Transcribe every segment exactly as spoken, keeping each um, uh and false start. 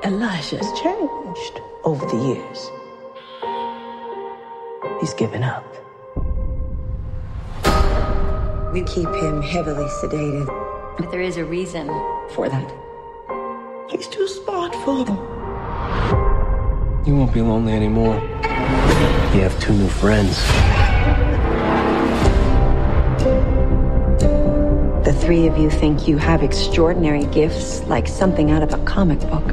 Elijah's changed over the years. He's given up. We keep him heavily sedated. But there is a reason for that. He's too smart for them. You won't be lonely anymore. You have two new friends. The three of you think you have extraordinary gifts, like something out of a comic book.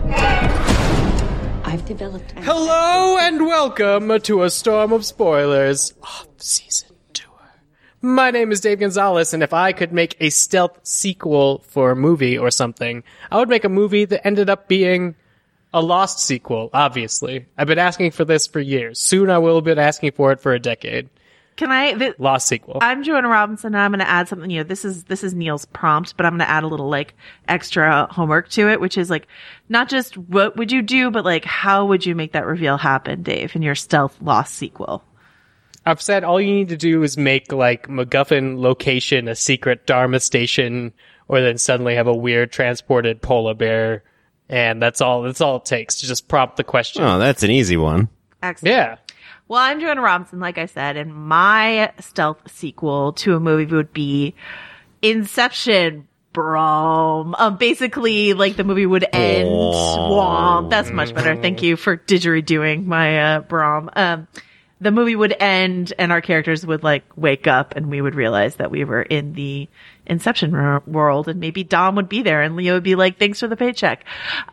I've developed... Hello and welcome to a storm of spoilers of season two. My name is Dave Gonzalez, and if I could make a stealth sequel for a movie or something, I would make a movie that ended up being a Lost sequel, obviously. I've been asking for this for years. Soon I will have been asking for it for a decade. Can I? Th- Lost sequel. I'm Joanna Robinson, and I'm going to add something. You know, this is this is Neil's prompt, but I'm going to add a little like extra homework to it, which is like not just what would you do, but like how would you make that reveal happen, Dave, in your stealth Lost sequel? I've said all you need to do is make like MacGuffin location a secret Dharma station, or then suddenly have a weird transported polar bear, and that's all. That's all it takes to just prompt the question. Oh, that's an easy one. Excellent. Yeah. Well, I'm Joanna Robinson, like I said, and my stealth sequel to a movie would be Inception. Brom. Um, basically, like the movie would end. Womp. That's much better. Thank you for didgeridooing my uh, Brom. Um, the movie would end, and our characters would like wake up, and we would realize that we were in the Inception r- world, and maybe Dom would be there, and Leo would be like, "Thanks for the paycheck."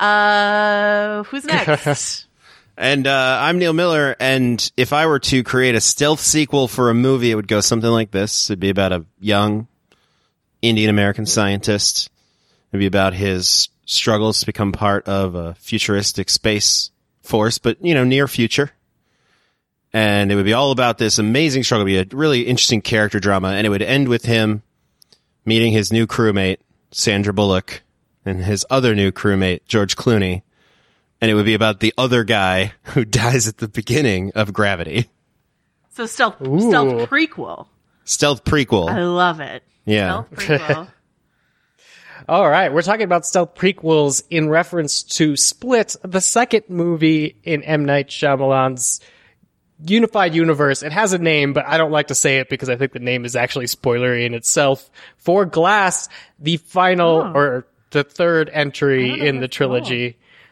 Uh, who's next? And uh, I'm Neil Miller, and if I were to create a stealth sequel for a movie, it would go something like this. It'd be about a young Indian-American scientist. It'd be about his struggles to become part of a futuristic space force, but, you know, near future. And it would be all about this amazing struggle. It would be a really interesting character drama, and it would end with him meeting his new crewmate, Sandra Bullock, and his other new crewmate, George Clooney. And it would be about the other guy who dies at the beginning of Gravity. So stealth, Ooh. stealth prequel. Stealth prequel. I love it. Yeah. Stealth prequel. All right, we're talking about stealth prequels in reference to Split, the second movie in M. Night Shyamalan's unified universe. It has a name, but I don't like to say it because I think the name is actually spoilery in itself. For Glass, the final Oh. or the third entry in the trilogy.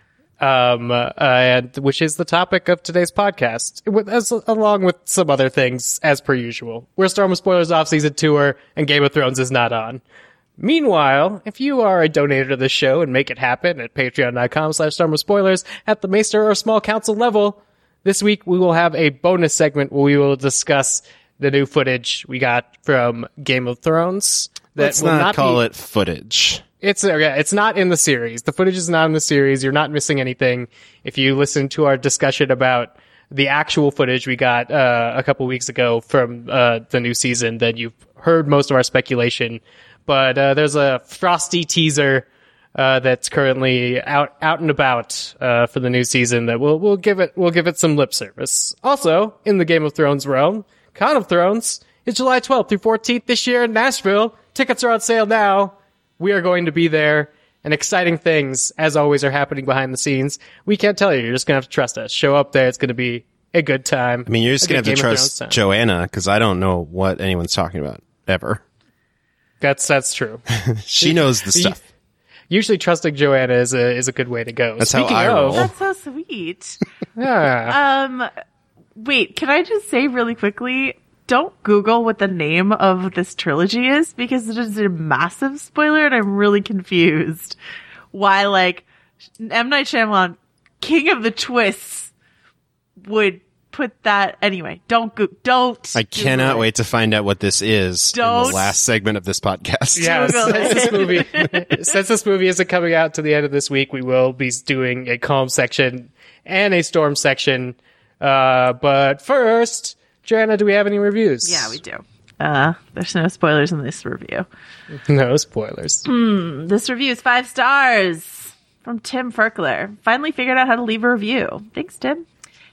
Um, uh, and which is the topic of today's podcast, with, as, along with some other things, as per usual. We're Storm of Spoilers off-season tour, and Game of Thrones is not on. Meanwhile, if you are a donator to the show and make it happen at patreon.com slash Storm of Spoilers at the Maester or Small Council level, this week we will have a bonus segment where we will discuss the new footage we got from Game of Thrones. That Let's will not, not call be- it footage. It's okay. It's not in the series. The footage is not in the series. You're not missing anything. If you listen to our discussion about the actual footage we got uh, a couple weeks ago from uh, the new season, then you've heard most of our speculation. But uh, there's a frosty teaser uh, that's currently out out and about uh, for the new season that we'll we'll give it we'll give it some lip service. Also, in the Game of Thrones realm, Con of Thrones is July twelfth through fourteenth this year in Nashville. Tickets are on sale now. We are going to be there, and exciting things, as always, are happening behind the scenes. We can't tell you. You're just going to have to trust us. Show up there. It's going to be a good time. I mean, you're just going to have to Game of trust Thrones time. Joanna, because I don't know what anyone's talking about, ever. That's that's true. She knows the stuff. Usually trusting Joanna is a, is a good way to go. That's how Speaking I of, roll. That's so sweet. Yeah. Um, wait, can I just say really quickly, don't Google what the name of this trilogy is, because it is a massive spoiler and I'm really confused why, like, M. Night Shyamalan, King of the Twists, would put that. Anyway, don't go, don't. I cannot Google it. wait to find out what this is in Don't. the last segment of this podcast. Yeah, Google since it. this movie, since this movie isn't coming out to the end of this week, we will be doing a calm section and a storm section. Uh, but first, Joanna, do we have any reviews? Yeah, we do. Uh, there's no spoilers in this review. No spoilers. This review is five stars from Tim Ferkler. Finally figured out how to leave a review. Thanks, Tim.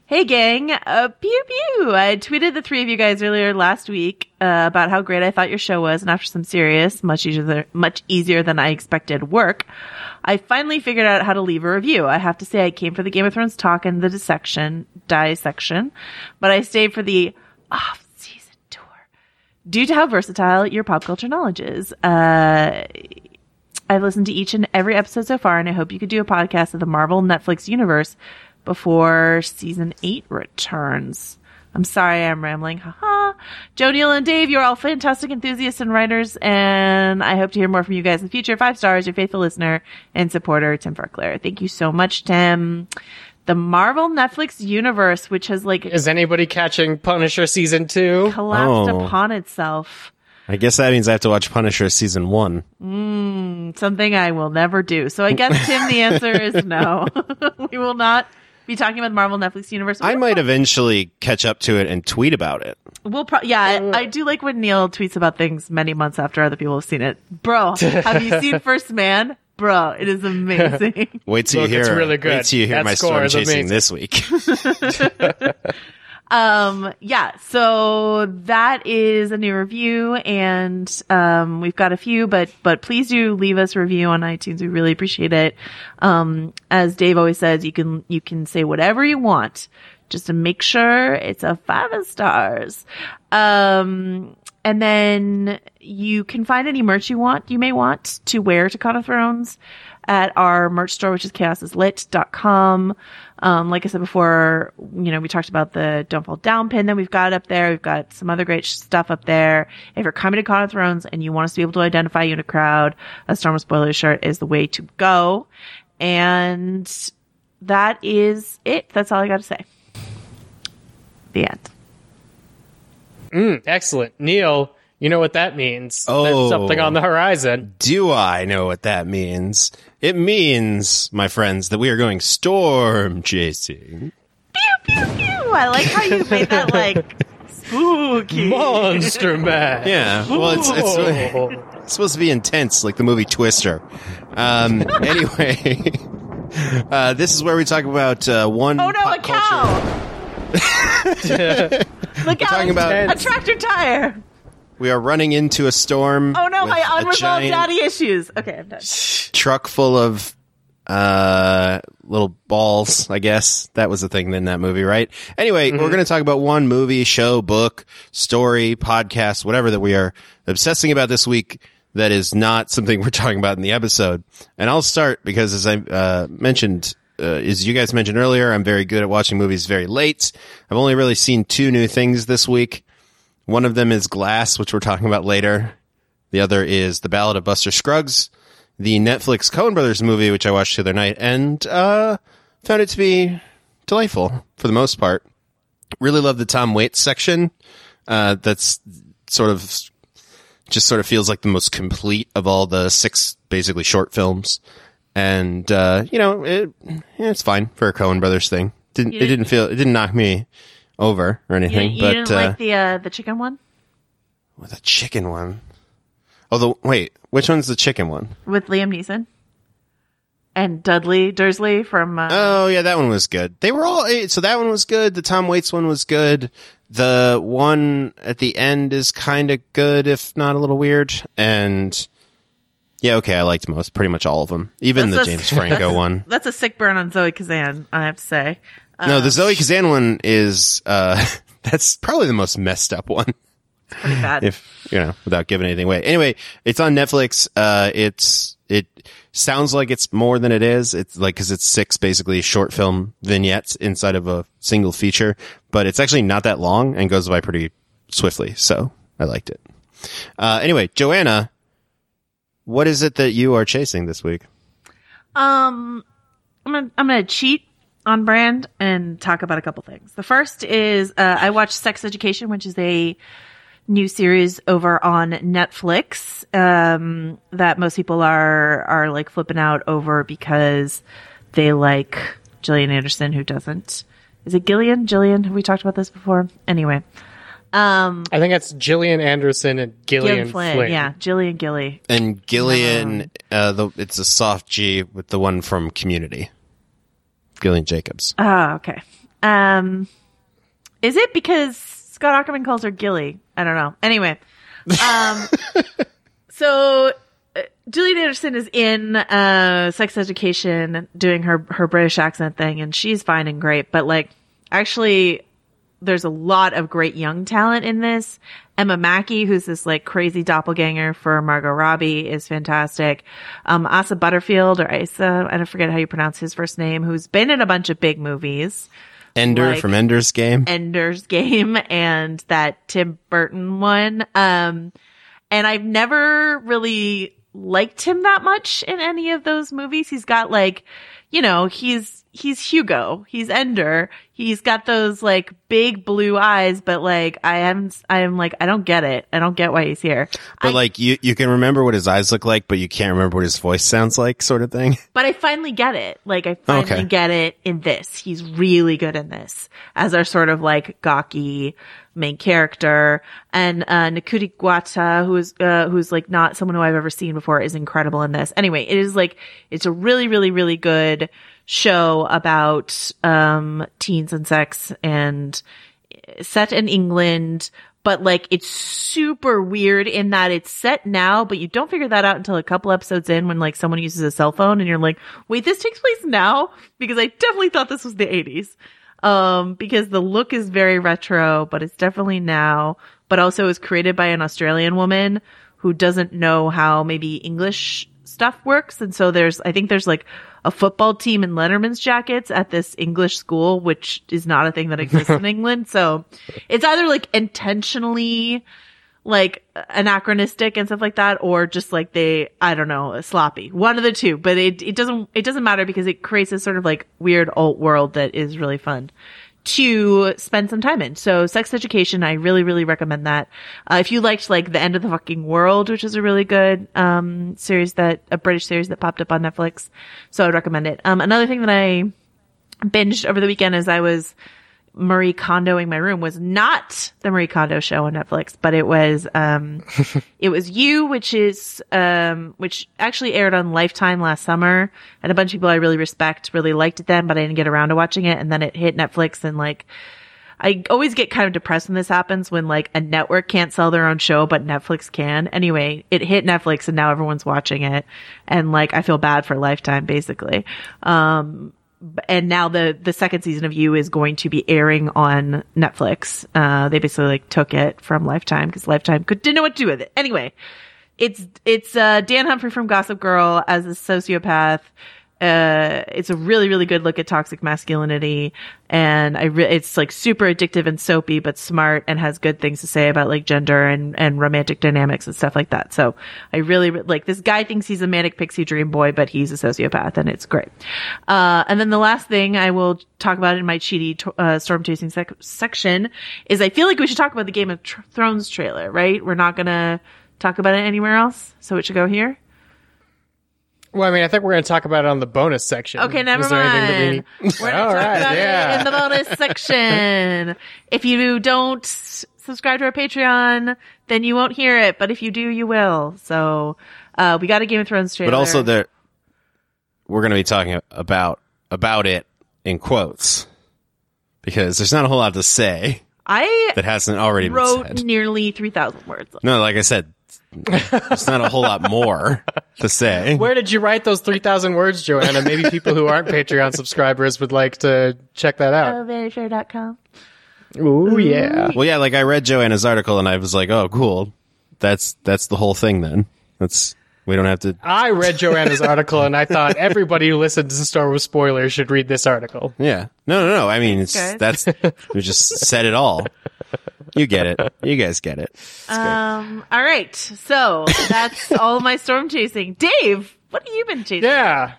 Hey gang, uh, pew pew. I tweeted the three of you guys earlier last week uh, about how great I thought your show was, and after some serious, much easier, much easier than I expected work, I finally figured out how to leave a review. I have to say I came for the Game of Thrones talk and the dissection, dissection, but I stayed for the off-season tour due to how versatile your pop culture knowledge is. Uh, I've listened to each and every episode so far, and I hope you could do a podcast of the Marvel Netflix universe before season eight returns. I'm sorry I'm rambling. Haha. Joe, Neil, and Dave, you're all fantastic enthusiasts and writers, and I hope to hear more from you guys in the future. Five stars, your faithful listener and supporter, Tim Farclair. Thank you so much, Tim. The Marvel Netflix universe, which has like Is anybody catching Punisher season two? collapsed Oh. upon itself. I guess that means I have to watch Punisher season one. Mm, something I will never do. So I guess, Tim, the answer is no. We will not be talking about the Marvel Netflix universe. I might eventually catch up to it and tweet about it. We'll pro- yeah, I, I do like when Neil tweets about things many months after other people have seen it. Bro, have you seen First Man? Bro, it is amazing. Wait till Look, you hear. it's really good. Wait till you hear That my score storm is chasing amazing. this week. um, yeah, so that is a new review, and um, we've got a few, but but please do leave us a review on iTunes. We really appreciate it. Um, as Dave always says, you can you can say whatever you want, just to make sure it's a five stars. Um, and then you can find any merch you want, you may want to wear to Con of Thrones at our merch store, which is chaos is lit dot com. Um, like I said before, you know, we talked about the Don't Fall Down pin that we've got up there. We've got some other great stuff up there. If you're coming to Con of Thrones and you want us to be able to identify you in a crowd, a Star Wars spoiler shirt is the way to go. And that is it. That's all I got to say. The end. Mm, excellent. Neil, you know what that means. Oh. There's something on the horizon. Do I know what that means? It means, my friends, that we are going storm chasing. Pew, pew, pew. I like how you made that, like, spooky. Monster Man. Yeah, well, it's, it's, it's supposed to be intense, like the movie Twister. Um, anyway, uh, this is where we talk about uh, one Oh, no, pop a culture. cow. Look out. talking about- a tractor tire. We are running into a storm. Oh, no, with my a unresolved giant daddy issues. Okay, I'm done. truck full of uh little balls, I guess. That was the thing in that movie, right? Anyway, we're going to talk about one movie, show, book, story, podcast, whatever that we are obsessing about this week that is not something we're talking about in the episode. And I'll start because, as I uh mentioned, uh, as you guys mentioned earlier, I'm very good at watching movies very late. I've only really seen two new things this week. One of them is Glass, which we're talking about later. The other is The Ballad of Buster Scruggs, the Netflix Coen Brothers movie, which I watched the other night, and uh found it to be delightful for the most part. Really love the Tom Waits section. Uh that's sort of just sort of feels like the most complete of all the six basically short films. And uh you know, it yeah, it's fine for a Coen Brothers thing. Didn't You it didn't- didn't feel it didn't knock me over or You, anything, you but didn't uh like the uh, the chicken one the chicken one. Oh, the wait, which one's the chicken one? with Liam Neeson and Dudley Dursley from? Uh, Oh, yeah, that one was good. They were all, eh, so that one was good. The Tom Waits one was good. The one at the end is kind of good, if not a little weird. And yeah, okay, I liked most, pretty much all of them. Even That's the a- James Franco one. That's a sick burn on Zoe Kazan, I have to say. No, the Zoe Kazan one is, uh, that's probably the most messed up one. Pretty bad. If, you know, without giving anything away. Anyway, it's on Netflix. Uh, it's, it sounds like it's more than it is. It's like, cause it's six basically short film vignettes inside of a single feature, but it's actually not that long and goes by pretty swiftly. So I liked it. Uh, anyway, Joanna, what is it that you are chasing this week? Um, I'm gonna I'm gonna cheat on brand and talk about a couple things. The first is uh, I watched Sex Education, which is a new series over on Netflix um, that most people are are like flipping out over because they like Gillian Anderson, who doesn't. Is it Gillian? Gillian? Have we talked about this before? Anyway. Um, I think it's Gillian Anderson and Gillian, Gillian Flynn. Flynn. Yeah, Gillian Gilly. And Gillian, uh, the, it's a soft G with the one from Community. Gillian Jacobs. Ah, okay. Um, is it because Scott Ackerman calls her Gilly? I don't know. Anyway, um, so uh, Gillian Anderson is in uh, Sex Education doing her her British accent thing, and she's fine and great. But like, actually, there's a lot of great young talent in this. Emma Mackey, who's this like crazy doppelganger for Margot Robbie, is fantastic. Um, Asa Butterfield or Asa, I don't forget how you pronounce his first name, who's been in a bunch of big movies. Ender like from Ender's Game. Ender's Game and that Tim Burton one. Um, and I've never really liked him that much in any of those movies. He's got like, you know, he's, he's Hugo, he's Ender. He's got those like big blue eyes, but like, I am, I am like, I don't get it. I don't get why he's here. But I, like, you, you can remember what his eyes look like, but you can't remember what his voice sounds like, sort of thing. But I finally get it. Like, I finally Okay. get it in this. He's really good in this as our sort of like gawky main character. And, uh, Ncuti Gatwa, who's, uh, who's like not someone who I've ever seen before, is incredible in this. Anyway, it is like, it's a really, really, really good show about, um, teens and sex and set in England. But like, it's super weird in that it's set now, but you don't figure that out until a couple episodes in when like someone uses a cell phone and you're like, wait, this takes place now? Because I definitely thought this was the eighties. Um, because the look is very retro, but it's definitely now, but also is created by an Australian woman who doesn't know how maybe English stuff works. And so there's, I think there's like a football team in Letterman's jackets at this English school, which is not a thing that exists in England. So it's either like intentionally like anachronistic and stuff like that, or just like they, I don't know, sloppy. One of the two, but it, it doesn't, it doesn't matter because it creates this sort of like weird alt world that is really fun to spend some time in. So Sex Education, I really, really recommend that. Uh, if you liked like The End of the Fucking World, which is a really good, um, series that, a British series that popped up on Netflix. So I'd recommend it. Um, another thing that I binged over the weekend as I was Marie Kondoing my room was not the Marie Kondo show on Netflix, but it was, um, it was You, which is, um, which actually aired on Lifetime last summer, and a bunch of people I really respect really liked it then, but I didn't get around to watching it. And then it hit Netflix, and like, I always get kind of depressed when this happens, when like a network can't sell their own show, but Netflix can. Anyway, it hit Netflix and now everyone's watching it. And like, I feel bad for Lifetime basically. Um, And now the, the second season of You is going to be airing on Netflix. Uh, they basically like took it from Lifetime because Lifetime could, didn't know what to do with it. Anyway, it's, it's, uh, Dan Humphrey from Gossip Girl as a sociopath. Uh, it's a really, really good look at toxic masculinity. And I re- it's like super addictive and soapy, but smart and has good things to say about like gender and, and romantic dynamics and stuff like that. So I really, like, this guy thinks he's a manic pixie dream boy, but he's a sociopath, and it's great. Uh, and then the last thing I will talk about in my cheaty, uh, storm chasing sec- section is I feel like we should talk about the Game of Tr- Thrones trailer, right? We're not gonna talk about it anywhere else, so it should go here. Well, I mean, I think we're going to talk about it on the bonus section. Okay, never Is there anything that we mind. need- We're going to All talk right, about yeah. it in the bonus section. If you don't s- subscribe to our Patreon, then you won't hear it. But if you do, you will. So, uh, we got a Game of Thrones trailer. But also there, we're going to be talking about, about it in quotes. Because there's not a whole lot to say I that hasn't already been wrote said. nearly three thousand words. No, like I said, there's not a whole lot more to say. Where did you write those three thousand words, Joanna? Maybe people who aren't Patreon subscribers would like to check that out. Oh, very fair dot com. Ooh, yeah. Well, yeah, like I read Joanna's article and I was like, oh, cool. That's, that's the whole thing then. That's, we don't have to. I read Joanna's article and I thought everybody who listens to Star Wars spoilers should read this article. Yeah. No, no, no. I mean, it's, Guys. that's, we just said it all. You get it. You guys get it. Um, all right. So that's all my storm chasing. Dave, what have you been chasing? Yeah.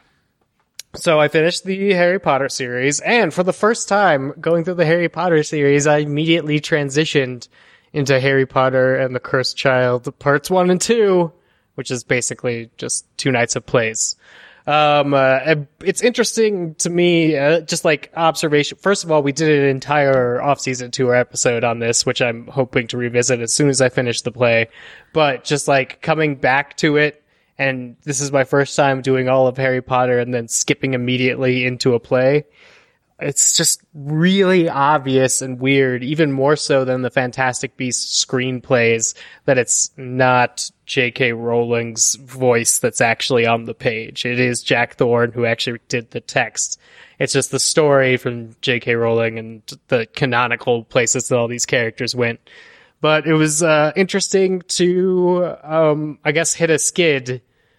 So I finished the Harry Potter series, and for the first time going through the Harry Potter series, I immediately transitioned into Harry Potter and the Cursed Child parts one and two, which is basically just two nights of plays. Um, uh, it's interesting to me, uh, just like observation. First of all, we did an entire off-season tour episode on this, which I'm hoping to revisit as soon as I finish the play. But just like coming back to it, and this is my first time doing all of Harry Potter and then skipping immediately into a play. it's just really obvious and weird, even more so than the Fantastic Beasts screenplays, that it's not J K. Rowling's voice that's actually on the page. It is Jack Thorne who actually did the text. It's just the story from J K. Rowling and the canonical places that all these characters went. But it was uh, interesting to, um, I guess, hit a skid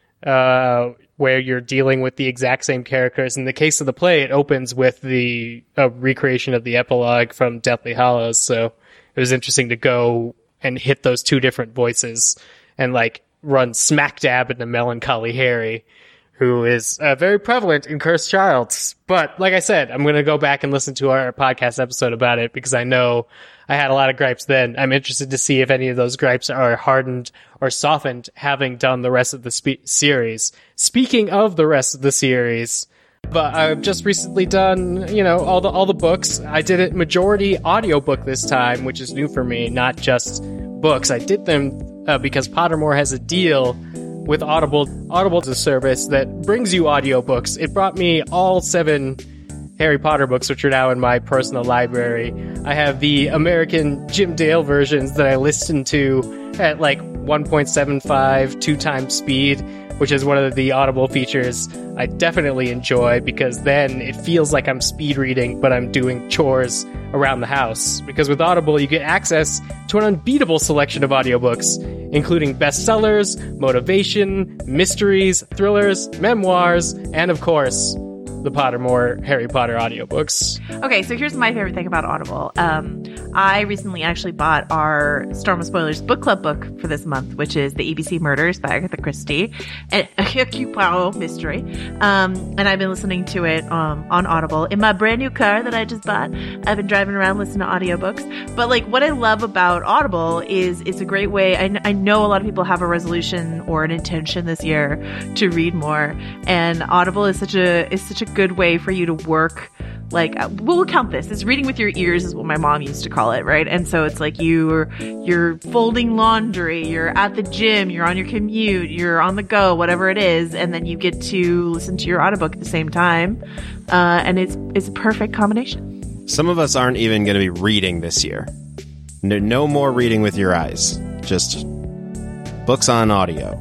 uh, where you're dealing with the exact same characters. In the case of the play, it opens with the uh, recreation of the epilogue from Deathly Hallows. So it was interesting to go and hit those two different voices and like run smack dab into Melancholy Harry, who is uh, very prevalent in Cursed Child. But like I said, I'm going to go back and listen to our podcast episode about it because I know I had a lot of gripes then. I'm interested to see if any of those gripes are hardened or softened having done the rest of the spe- series. Speaking of the rest of the series, but I've just recently done, you know, all the all the books. I did it majority audiobook this time, which is new for me, not just books. I did them uh, because Pottermore has a deal with Audible. Audible is a service that brings you audiobooks. It brought me all seven Harry Potter books, which are now in my personal library. I have the American Jim Dale versions that I listen to at like one point seven five, two times speed, which is one of the Audible features I definitely enjoy because then it feels like I'm speed reading, but I'm doing chores around the house. Because with Audible, you get access to an unbeatable selection of audiobooks, including bestsellers, motivation, mysteries, thrillers, memoirs, and of course, the Pottermore Harry Potter audiobooks. Okay, so here's my favorite thing about Audible. Um, I recently actually bought our Storm of Spoilers book club book for this month, which is The A B C Murders by Agatha Christie, and a Hercule Poirot mystery. Um, and I've been listening to it um, on Audible in my brand new car that I just bought. I've been driving around listening to audiobooks. But like, what I love about Audible is it's a great way. I, I know a lot of people have a resolution or an intention this year to read more, and Audible is such a is such a good way for you to work. Like, we'll count this. It's reading with your ears is what my mom used to call it, right? And so it's like you're, you're folding laundry, you're at the gym, you're on your commute, you're on the go, whatever it is, and then you get to listen to your audiobook at the same time. Uh, and it's, it's a perfect combination. Some of us aren't even going to be reading this year. No, no more reading with your eyes. Just books on audio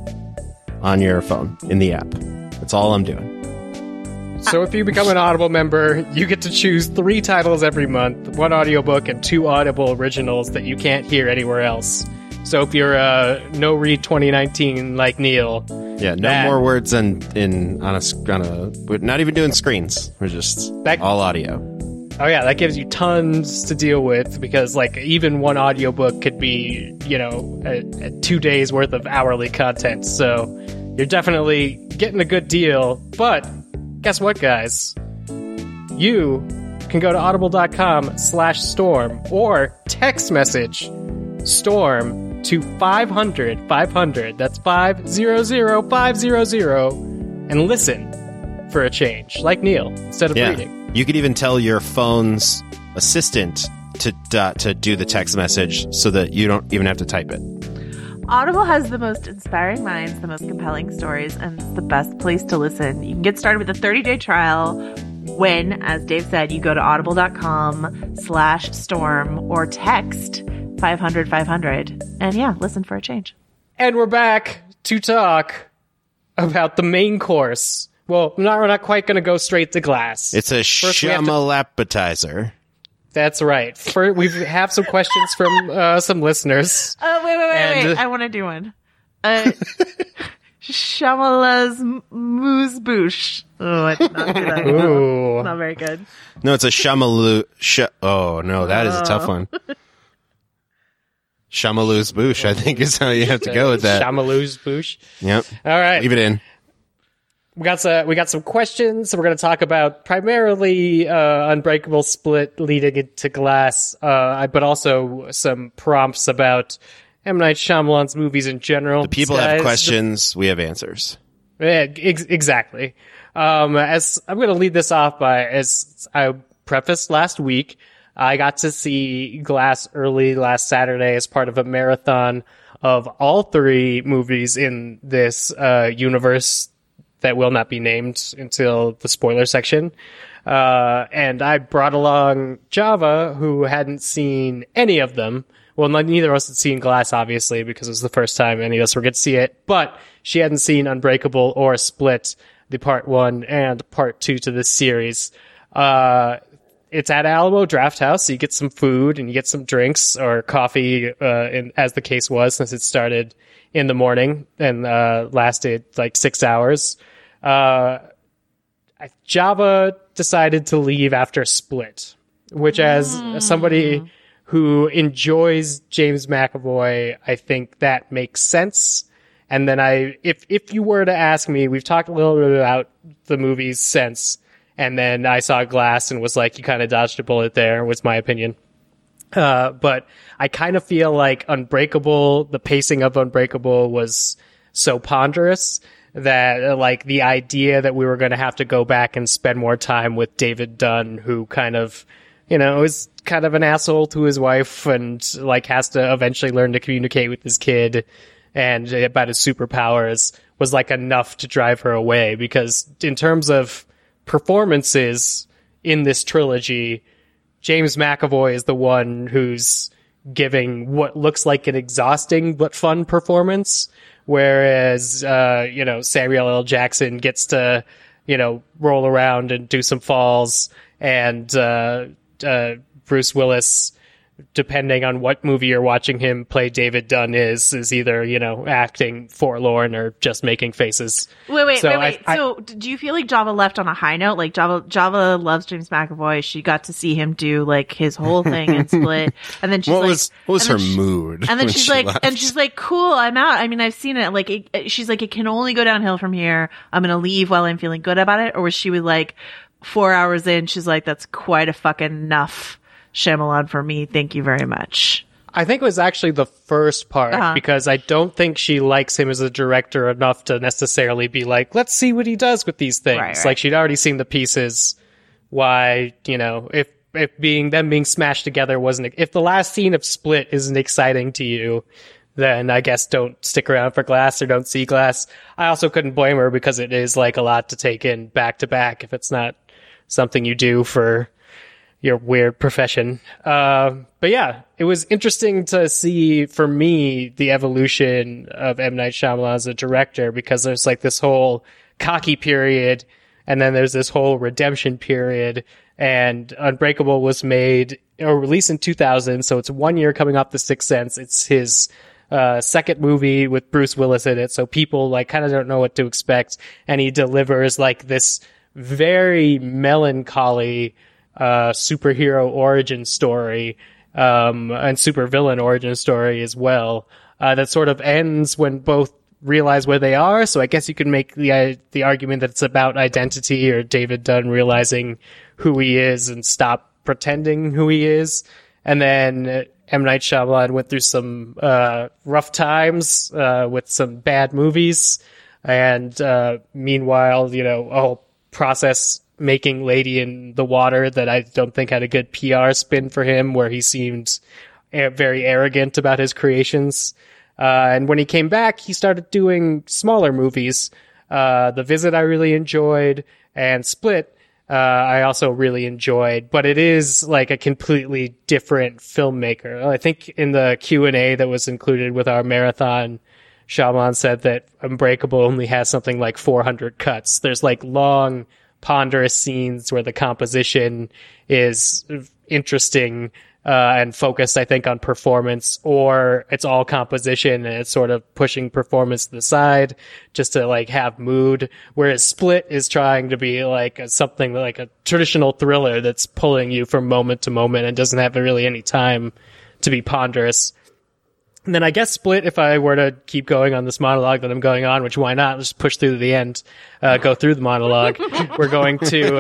on your phone in the app. That's all I'm doing. So if you become an Audible member, you get to choose three titles every month, one audiobook and two Audible originals that you can't hear anywhere else. So if you're uh, no read twenty nineteen like Neil, yeah, no that, more words in, in on a on a. We're not even doing screens. We're just that, all audio. Oh yeah, that gives you tons to deal with because like even one audiobook could be, you know, a, a two days worth of hourly content. So you're definitely getting a good deal, but guess what, guys? You can go to audible.com slash storm or text message storm to five hundred, five hundred, that's five hundred, five hundred, and listen for a change, like Neil, instead of yeah. reading. You could even tell your phone's assistant to, uh, to do the text message so that you don't even have to type it. Audible has the most inspiring minds, the most compelling stories, and it's the best place to listen. You can get started with a thirty-day trial when, as Dave said, you go to audible.com slash storm or text five hundred, five hundred. And yeah, listen for a change. And we're back to talk about the main course. Well, not, we're not quite going to go straight to glass. It's a shamal appetizer. That's right. For, we have some questions from uh, some listeners. Oh, wait, wait, wait, and, wait. I want to do one. Uh, Shyamalan's moose bouche. Oh, I did not do that. Ooh. Not very good. No, it's a shamalu. Sh- oh, no, that is a tough one. Shamaloo's bouche, I think, is how you have to go with that. Shamaloo's bouche. Yep. All right. Leave it in. We got some, we got some questions. We're going to talk about primarily uh, Unbreakable Split leading into Glass, uh, but also some prompts about M. Night Shyamalan's movies in general. The people Guys, have questions. We have answers. Yeah, ex- exactly. Um, as I'm going to lead this off by, as I prefaced last week, I got to see Glass early last Saturday as part of a marathon of all three movies in this uh, universe that will not be named until the spoiler section. Uh, and I brought along Java, who hadn't seen any of them. Well, neither of us had seen Glass, obviously, because it was the first time any of us were going to see it. But she hadn't seen Unbreakable or Split, the part one and part two to this series. Uh, it's at Alamo Drafthouse, so you get some food and you get some drinks or coffee, uh, in, as the case was, since it started in the morning and uh, lasted like six hours. Uh, Java decided to leave after Split, which as mm. somebody who enjoys James McAvoy, I think that makes sense. And then I, if, if you were to ask me, we've talked a little bit about the movies since, and then I saw Glass and was like, you kind of dodged a bullet there, was my opinion. Uh, but I kind of feel like Unbreakable, the pacing of Unbreakable was so ponderous that uh, like the idea that we were going to have to go back and spend more time with David Dunn, who kind of, you know, is kind of an asshole to his wife and like has to eventually learn to communicate with his kid and about his superpowers, was like enough to drive her away. Because in terms of performances in this trilogy, James McAvoy is the one who's giving what looks like an exhausting but fun performance, whereas, uh, you know, Samuel L. Jackson gets to, you know, roll around and do some falls, and uh, uh, Bruce Willis, depending on what movie you're watching him play David Dunn is, is either, you know, acting forlorn or just making faces. Wait, wait, so wait, wait. I, so do you feel like Java left on a high note? Like Java, Java loves James McAvoy. She got to see him do like his whole thing in Split. And then she's what like, was, what was her she, mood? And then she's she like, left? and she's like, cool, I'm out. I mean, I've seen it. Like, it, she's like, it can only go downhill from here. I'm going to leave while I'm feeling good about it. Or was she with like four hours in? She's like, that's quite a fucking enough Shyamalan for me. Thank you very much. I think it was actually the first part, uh-huh. because I don't think she likes him as a director enough to necessarily be like, let's see what he does with these things. Right, right. Like she'd already seen the pieces. Why, you know, if, if being, them being smashed together wasn't, if the last scene of Split isn't exciting to you, then I guess don't stick around for Glass or don't see Glass. I also couldn't blame her because it is like a lot to take in back to back if it's not something you do for your weird profession. Uh, but yeah, it was interesting to see, for me, the evolution of M. Night Shyamalan as a director, because there's like this whole cocky period, and then there's this whole redemption period, and Unbreakable was made, or released in two thousand, so it's one year coming off The Sixth Sense. It's his uh, second movie with Bruce Willis in it, so people like kind of don't know what to expect, and he delivers like this very melancholy uh, superhero origin story, um, and supervillain origin story as well, uh, that sort of ends when both realize where they are. So I guess you could make the, uh, the argument that it's about identity, or David Dunn realizing who he is and stop pretending who he is. And then uh, M. Night Shyamalan went through some, uh, rough times, uh, with some bad movies. And, uh, meanwhile, you know, a whole process making Lady in the Water that I don't think had a good P R spin for him, where he seemed a- very arrogant about his creations. Uh, and when he came back, he started doing smaller movies. Uh, The Visit I really enjoyed, and Split, uh, I also really enjoyed, but it is like a completely different filmmaker. I think in the Q and A that was included with our marathon, Shyamalan said that Unbreakable only has something like four hundred cuts. There's like long, ponderous scenes where the composition is interesting, uh, and focused, I think, on performance, or it's all composition and it's sort of pushing performance to the side just to like have mood. Whereas Split is trying to be like a, something like a traditional thriller that's pulling you from moment to moment and doesn't have really any time to be ponderous. And then I guess Split, if I were to keep going on this monologue that I'm going on, which why not? Let's push through to the end, uh, go through the monologue. We're going to...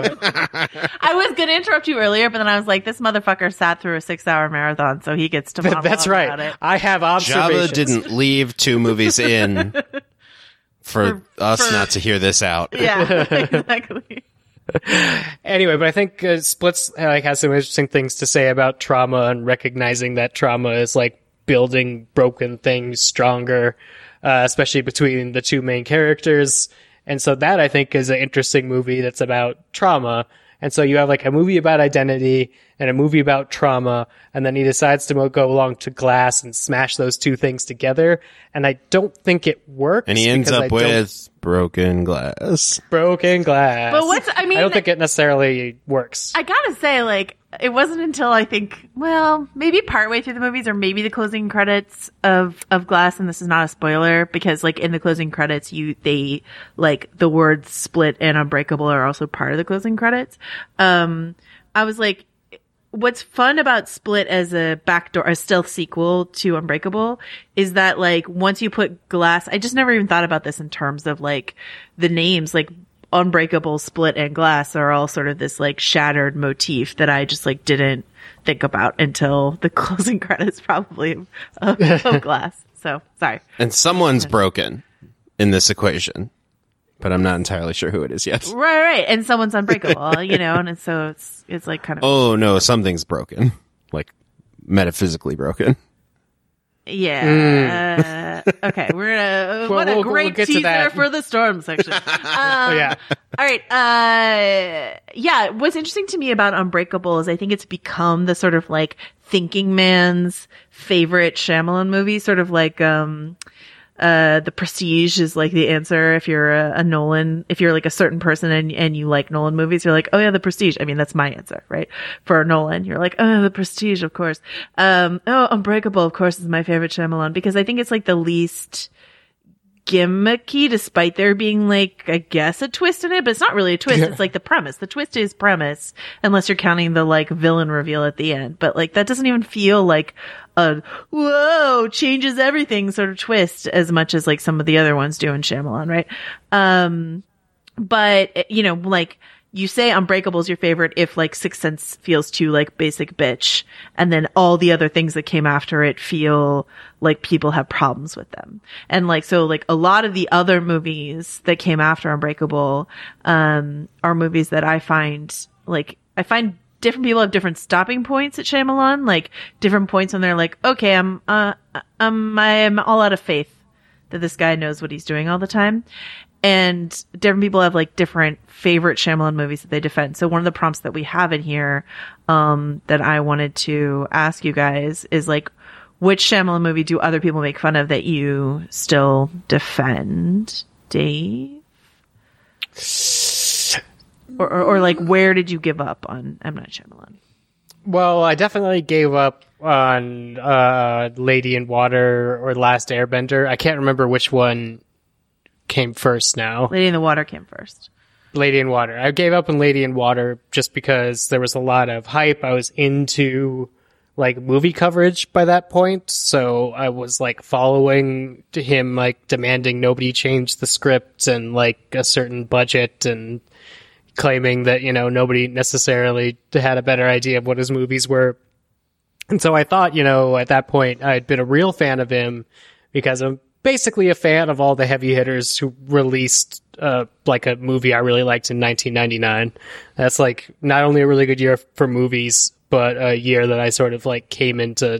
I was going to interrupt you earlier, but then I was like, this motherfucker sat through a six hour marathon, so he gets to monologue That's right. about it. I have observations. Java didn't leave two movies in for, for us for, not to hear this out. Yeah, exactly. Anyway, but I think uh, Split's uh, like has some interesting things to say about trauma and recognizing that trauma is like building broken things stronger, uh, especially between the two main characters. And so that I think is an interesting movie that's about trauma. And so you have like a movie about identity and a movie about trauma, and then he decides to mo- go along to Glass and smash those two things together. And I don't think it works. And he ends because up I don't- with broken glass. broken glass. But what's- I mean- I don't think it necessarily works. I gotta say, like, it wasn't until I think, well, maybe partway through the movies or maybe the closing credits of, of Glass, and this is not a spoiler, because like in the closing credits, you, they, like, the words Split and Unbreakable are also part of the closing credits. Um, I was like, what's fun about Split as a backdoor, a stealth sequel to Unbreakable is that like once you put Glass, I just never even thought about this in terms of like the names, like Unbreakable, Split, and Glass are all sort of this like shattered motif that I just like didn't think about until the closing credits probably of, of, of Glass. So sorry. And someone's broken in this equation, but I'm not entirely sure who it is yet. Right, right. And someone's unbreakable, you know, and so it's, it's like kind of. Oh no, something's broken. Like metaphysically broken. Yeah. Uh, okay, we're gonna. Well, what a we'll- we'll great get to teaser that. for the storm section. Um, Oh, yeah. All right. Uh, yeah. What's interesting to me about Unbreakable is I think it's become the sort of like thinking man's favorite Shyamalan movie, sort of like um. Uh, The Prestige is like the answer if you're a, a Nolan, if you're like a certain person and, and you like Nolan movies, you're like, oh yeah, The Prestige. I mean, that's my answer, right? For Nolan, you're like, oh, The Prestige, of course. Um, oh, Unbreakable, of course, is my favorite Shyamalan because I think it's like the least gimmicky, despite there being like, I guess, a twist in it, but it's not really a twist. It's like the premise. The twist is premise, unless you're counting the like villain reveal at the end. But like that doesn't even feel like a whoa, changes everything sort of twist as much as like some of the other ones do in Shyamalan, right? Um, but you know, like you say Unbreakable is your favorite if like Sixth Sense feels too like basic bitch, and then all the other things that came after it feel like people have problems with them. And like, so like a lot of the other movies that came after Unbreakable, um, are movies that I find like, I find different people have different stopping points at Shyamalan, like different points when they're like, okay, I'm, uh, I'm, I'm all out of faith that this guy knows what he's doing all the time. And different people have like different favorite Shyamalan movies that they defend. So one of the prompts that we have in here, um, that I wanted to ask you guys is like, which Shyamalan movie do other people make fun of that you still defend, Dave? Or, or, or like, where did you give up on M. Night Shyamalan? Well, I definitely gave up on uh, Lady in Water or Last Airbender. I can't remember which one came first now. Lady in the Water came first. Lady in Water. I gave up on Lady in Water just because there was a lot of hype. I was into like movie coverage by that point, so I was like following to him, like demanding nobody change the script and like a certain budget and claiming that, you know, nobody necessarily had a better idea of what his movies were. And so I thought, you know, at that point I'd been a real fan of him because I'm basically a fan of all the heavy hitters who released uh, like a movie I really liked in nineteen ninety-nine. That's like not only a really good year for movies, but a year that I sort of like came into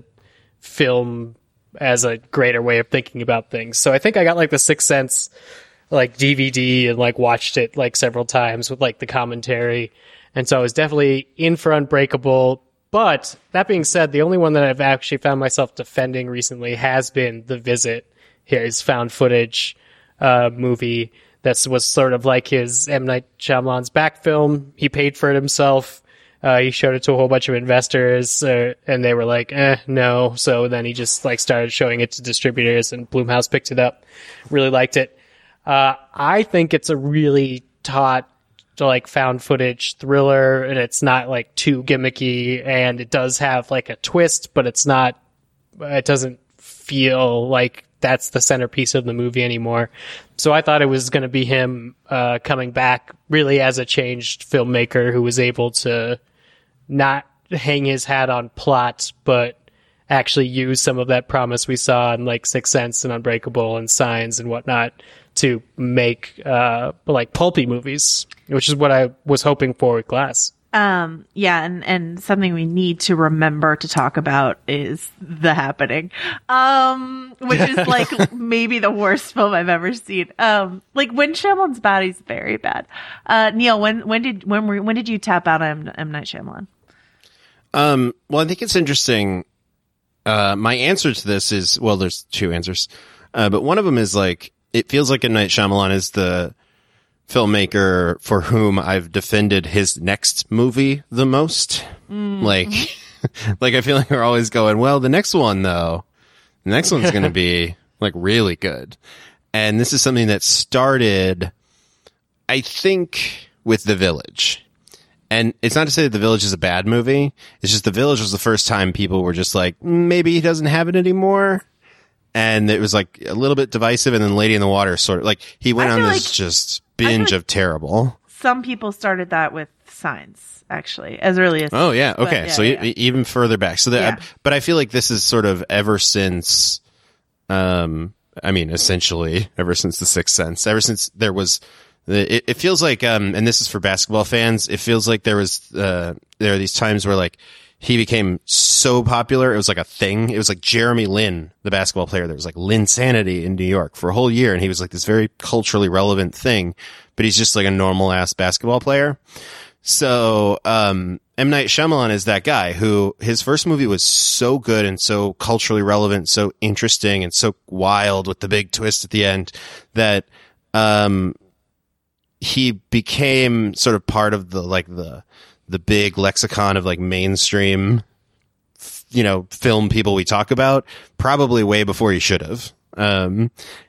film as a greater way of thinking about things. So I think I got like the Sixth Sense like D V D and like watched it like several times with like the commentary. And so I was definitely in for Unbreakable. But that being said, the only one that I've actually found myself defending recently has been The Visit, his found footage uh, movie. That was sort of like his M. Night Shyamalan's back film. He paid for it himself. Uh, he showed it to a whole bunch of investors, uh, and they were like, eh, no. So then he just like started showing it to distributors, and Blumhouse picked it up. Really liked it. Uh, I think it's a really taut, like found footage thriller, and it's not like too gimmicky, and it does have like a twist, but it's not, it doesn't feel like that's the centerpiece of the movie anymore. So I thought it was going to be him, uh, coming back really as a changed filmmaker who was able to not hang his hat on plot, but actually use some of that promise we saw in like Sixth Sense and Unbreakable and Signs and whatnot to make uh like pulpy movies, which is what I was hoping for with Glass. Um, yeah, and, and something we need to remember to talk about is The Happening, um, which is like maybe the worst film I've ever seen. Um, like when Shyamalan's bad, he's very bad. Uh, Neil, when when did when were, when did you tap out on M. M. Night Shyamalan? Um, well, I think it's interesting. Uh, my answer to this is, well, there's two answers, uh, but one of them is like it feels like M. Night Shyamalan is the filmmaker for whom I've defended his next movie the most. Mm-hmm. Like, like I feel like we're always going, well, the next one though, the next one's going to be like really good. And this is something that started, I think, with The Village. And it's not to say that The Village is a bad movie. It's just The Village was the first time people were just like, maybe he doesn't have it anymore. And it was like a little bit divisive. And then Lady in the Water sort of like, he went on this like, just binge like of terrible. Some people started that with Signs, actually, as early as. Oh, yeah. Okay. Yeah, so yeah. E- even further back. So that, yeah. I, but I feel like this is sort of ever since, um, I mean, essentially ever since The Sixth Sense, ever since there was, it, it feels like, um, and this is for basketball fans, it feels like there was, uh, there are these times where like, he became so popular. It was like a thing. It was like Jeremy Lin, the basketball player. There was like Linsanity in New York for a whole year. And he was like this very culturally relevant thing, but he's just like a normal ass basketball player. So, um, M. Night Shyamalan is that guy who his first movie was so good and so culturally relevant, so interesting and so wild with the big twist at the end that, um, he became sort of part of the, like the, the big lexicon of like mainstream, you know, film people we talk about probably way before he should have. Um,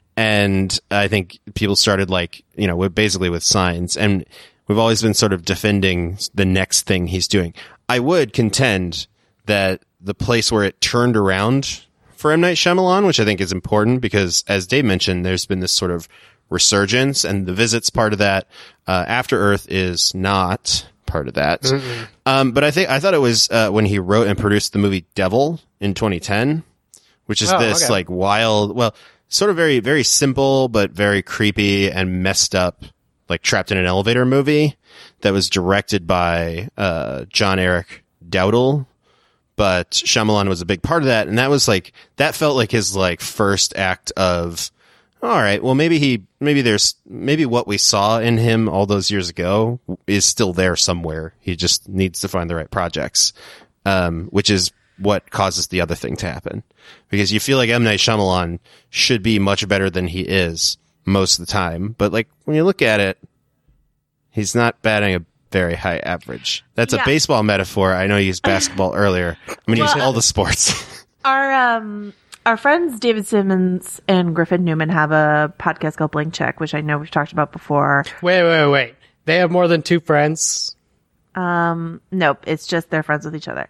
and I think people started like, you know, basically with Signs, and we've always been sort of defending the next thing he's doing. I would contend that the place where it turned around for M. Night Shyamalan, which I think is important because as Dave mentioned, there's been this sort of resurgence, and The Visit's part of that. Uh, After Earth is not part of that. Mm-hmm. Um, but I think, I thought it was, uh, when he wrote and produced the movie Devil in twenty ten, which is oh, this okay. like wild, well, sort of very, very simple, but very creepy and messed up, like trapped in an elevator movie that was directed by, uh, John Eric Dowdle. But Shyamalan was a big part of that. And that was like, that felt like his like first act of, all right, well, maybe he, maybe there's, maybe what we saw in him all those years ago is still there somewhere. He just needs to find the right projects, um, which is what causes the other thing to happen. Because you feel like M. Night Shyamalan should be much better than he is most of the time. But like, when you look at it, he's not batting a very high average. That's yeah. a baseball metaphor. I know you used basketball earlier. I'm going to well, use all the sports. Our, um, Our friends David Simmons and Griffin Newman have a podcast called Blank Check, which I know we've talked about before. Wait, wait, wait. They have more than two friends? Um, nope. It's just they're friends with each other.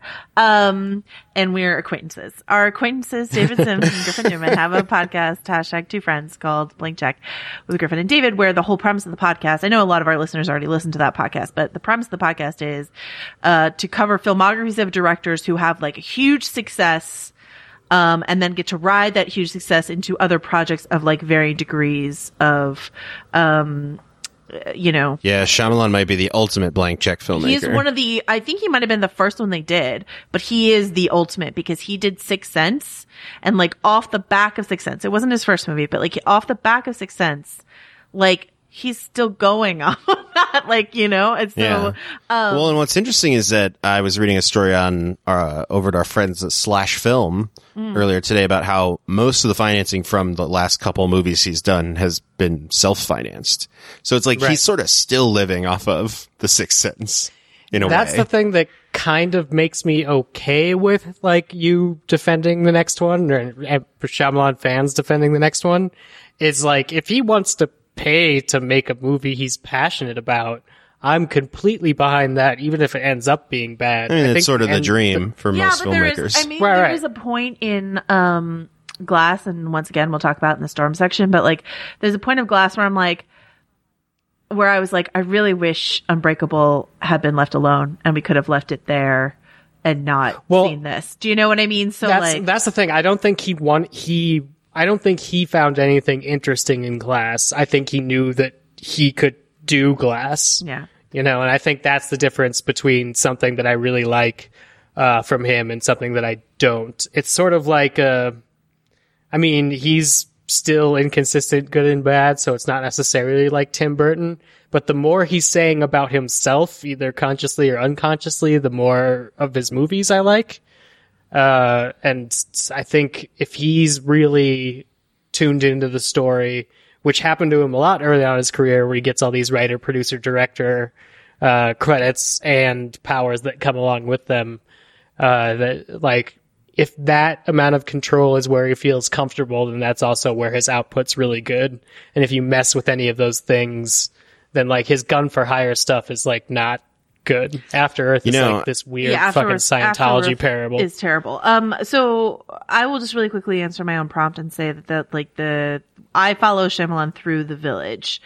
Um, and we're acquaintances. Our acquaintances, David Simmons and Griffin Newman, have a podcast, hashtag two friends, called Blank Check with Griffin and David, where the whole premise of the podcast, I know a lot of our listeners already listened to that podcast, but the premise of the podcast is, uh, to cover filmographies of directors who have like a huge success, Um, and then get to ride that huge success into other projects of like varying degrees of, um, you know. Yeah, Shyamalan might be the ultimate blank check filmmaker. He's one of the, I think he might have been the first one they did, but he is the ultimate because he did Sixth Sense, and like off the back of Sixth Sense, it wasn't his first movie, but like off the back of Sixth Sense, like he's still going on that, like, you know, it's yeah. so, um, well, and what's interesting is that I was reading a story on, uh, over at our friends at Slash Film mm. earlier today about how most of the financing from the last couple movies he's done has been self-financed. So it's like right. he's sort of still living off of The Sixth Sense in a That's way. That's the thing that kind of makes me okay with, like, you defending the next one, or and Shyamalan fans defending the next one, is like, if he wants to pay to make a movie he's passionate about, I'm completely behind that, even if it ends up being bad. I mean, I it's think, sort of the dream the, for yeah, most but there filmmakers. Is, I mean, right, there right. is a point in um, Glass, and once again, we'll talk about it in the Storm section, but like, there's a point of Glass where I'm like, where I was like, I really wish Unbreakable had been left alone, and we could have left it there and not well, seen this. Do you know what I mean? So that's, like, that's the thing. I don't think he won. He, I don't think he found anything interesting in Glass. I think he knew that he could do Glass. Yeah. You know, and I think that's the difference between something that I really like uh, from him and something that I don't. It's sort of like, uh, I mean, he's still inconsistent, good and bad, so it's not necessarily like Tim Burton. But the more he's saying about himself, either consciously or unconsciously, the more of his movies I like. Uh, and I think if he's really tuned into the story, which happened to him a lot early on in his career, where he gets all these writer, producer, director uh, credits and powers that come along with them, uh, that like if that amount of control is where he feels comfortable, then that's also where his output's really good. And if you mess with any of those things, then like his gun for hire stuff is like not good. After Earth You is know, like this weird Yeah, fucking After- Scientology After parable. Is terrible. Um, so I will just really quickly answer my own prompt and say that, that like the I follow Shyamalan through The Village.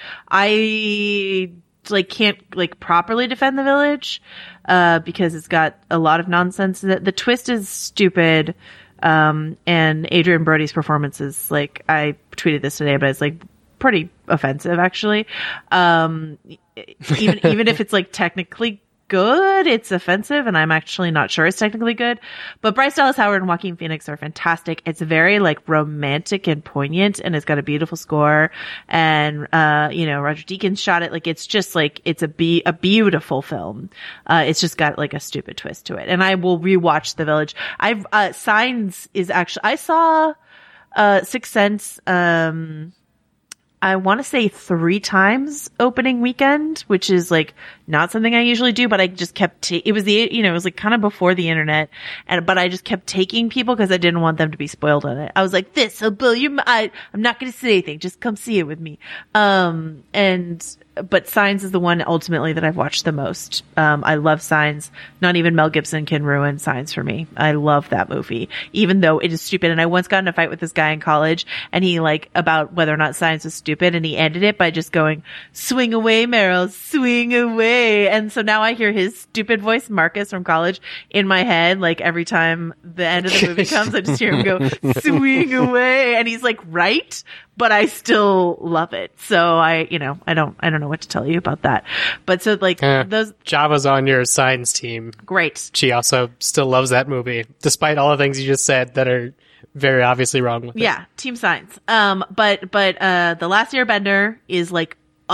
I like can't like properly defend The Village uh, because it's got a lot of nonsense. The, the twist is stupid, um, and Adrian Brody's performance is like I tweeted this today, but it's like pretty offensive actually. Um, even even if it's like technically good, it's offensive, and I'm actually not sure it's technically good. But Bryce Dallas Howard and Joaquin Phoenix are fantastic. It's very like romantic and poignant, and it's got a beautiful score. And uh, you know, Roger Deakins shot it. Like it's just like it's a be a beautiful film. Uh, it's just got like a stupid twist to it. And I will rewatch The Village. I've uh, Signs is actually I saw uh, Sixth Sense. Um, I want to say three times opening weekend, which is like not something I usually do, but I just kept, ta- it was the, you know, it was like kind of before the internet, and, but I just kept taking people because I didn't want them to be spoiled on it. I was like, this will blow your mind. I'm not going to say anything. Just come see it with me. Um, and, but Signs is the one ultimately that I've watched the most. Um, I love Signs. Not even Mel Gibson can ruin Signs for me. I love that movie, even though it is stupid. And I once got in a fight with this guy in college, and he like, about whether or not Signs was stupid, and he ended it by just going, swing away, Meryl, swing away. And so now I hear his stupid voice, Marcus from college, in my head, like every time the end of the movie comes, I just hear him go, swing away. And he's like, right? But I still love it. So I, you know, I don't, I don't know what to tell you about that. But so like Eh, those, Java's on your Signs team. great. She also still loves that movie, despite all the things you just said that are very obviously wrong with it. Yeah, Team Signs. Um, but, but, uh, The Last Airbender is like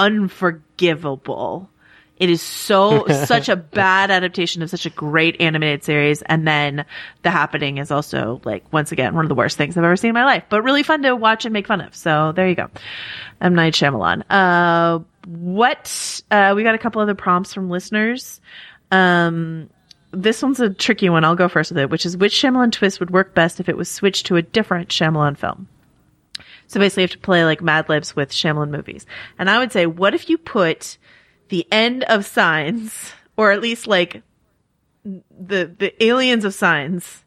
unforgivable. It is so, such a bad adaptation of such a great animated series. And then The Happening is also like, once again, one of the worst things I've ever seen in my life, but really fun to watch and make fun of. So there you go. M. Night Shyamalan. Uh, what, uh, we got a couple other prompts from listeners. Um, this one's a tricky one. I'll go first with it, which is which Shyamalan twist would work best if it was switched to a different Shyamalan film? So basically you have to play like Mad Libs with Shyamalan movies. And I would say, what if you put the end of Signs, or at least like the the aliens of Signs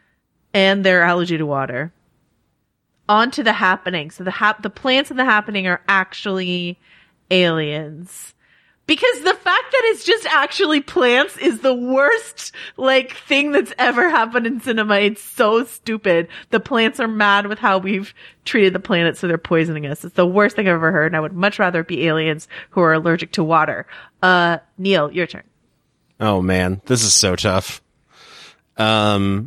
and their allergy to water, onto The Happening? So the hap- the plants in The Happening are actually aliens. Because the fact that it's just actually plants is the worst, like, thing that's ever happened in cinema. It's so stupid. The plants are mad with how we've treated the planet, so they're poisoning us. It's the worst thing I've ever heard, and I would much rather it be aliens who are allergic to water. Uh, Neil, your turn. Oh man, this is so tough. Um,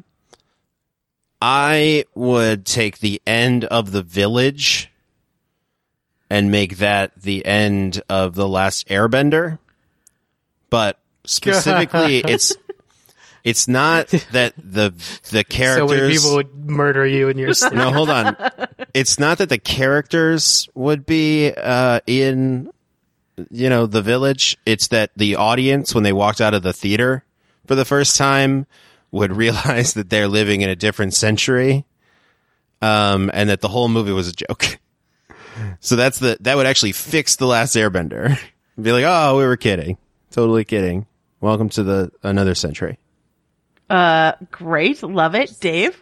I would take the end of The Village and make that the end of The Last Airbender. But specifically, it's it's not that the the characters. So many people would murder you in your sleep. No, hold on. It's not that the characters would be uh, in, you know, The Village. It's that the audience, when they walked out of the theater for the first time, would realize that they're living in a different century, um, and that the whole movie was a joke. So that's the, that would actually fix The Last Airbender. Be like, oh, we were kidding. Totally kidding. Welcome to the, another century. Uh, great. Love it. Dave?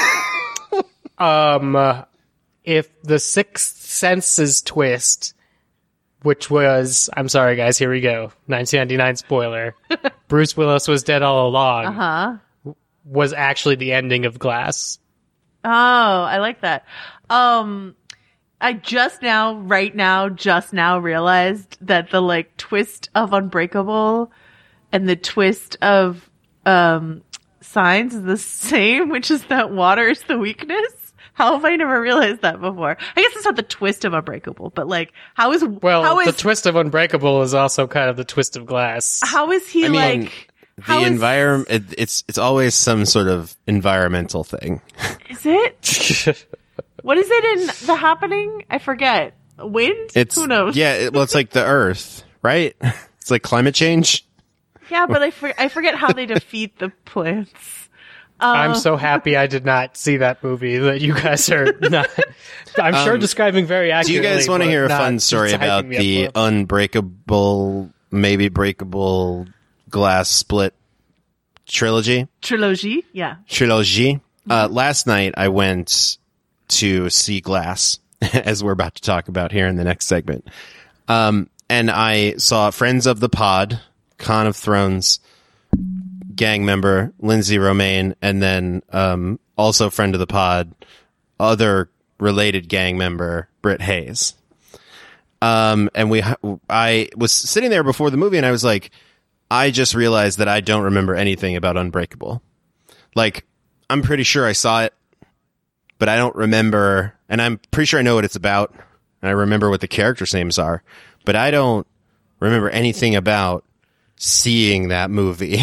Um, uh, if the Sixth Senses twist, which was, I'm sorry guys, here we go, nineteen ninety-nine spoiler, Bruce Willis was dead all along, Uh-huh. was actually the ending of Glass. Oh, I like that. Um, I just now, right now, just now realized that the like twist of Unbreakable and the twist of um Signs is the same, which is that water is the weakness. How have I never realized that before? I guess it's not the twist of Unbreakable, but like, how is Well, how is, the twist of Unbreakable is also kind of the twist of Glass. How is he I mean, like? the how is- environment, it, it's it's always some sort of environmental thing. Is it? What is it in The Happening? I forget. Wind? It's Who knows? Yeah, it, well, it's like the Earth, right? It's like climate change. Yeah, but I, for, I forget how they defeat the plants. I'm so happy I did not see that movie that you guys are not. I'm sure describing very Do accurately. you guys want to but hear a not fun story hyping about me up the for it. unbreakable, maybe breakable glass split trilogy? Trilogy? Yeah. Trilogy. Uh, last night I went to see Glass, as we're about to talk about here in the next segment. Um, and I saw Friends of the Pod, Con of Thrones gang member Lindsay Romaine, and then um, also friend of the pod, other related gang member Britt Hayes. Um, and we, I was sitting there before the movie, and I was like, I just realized that I don't remember anything about Unbreakable. Like, I'm pretty sure I saw it, but I don't remember, and I'm pretty sure I know what it's about, and I remember what the characters' names are, but I don't remember anything about seeing that movie.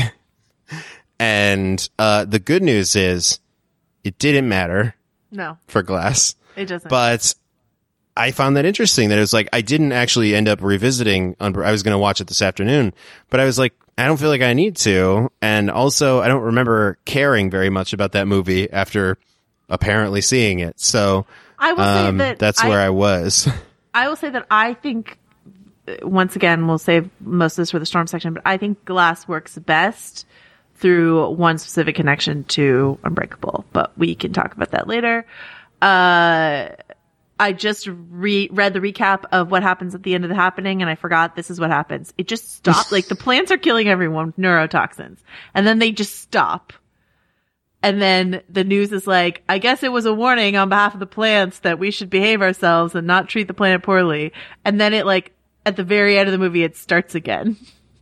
And uh, the good news is it didn't matter No, for Glass, it doesn't. but I found that interesting that it was like I didn't actually end up revisiting. Unbre- I was going to watch it this afternoon, but I was like, I don't feel like I need to. And also, I don't remember caring very much about that movie after apparently seeing it. So I will um, say that that's I, where I was. I will say that I think, once again, we'll save most of this for the Storm section, but I think Glass works best through one specific connection to Unbreakable, but we can talk about that later. Uh, I just re- read the recap of what happens at the end of The Happening, and I forgot this is what happens. It just stopped. Like, the plants are killing everyone with neurotoxins, and then they just stop. And then the news is like, I guess it was a warning on behalf of the plants that we should behave ourselves and not treat the planet poorly. And then it, like, at the very end of the movie, it starts again.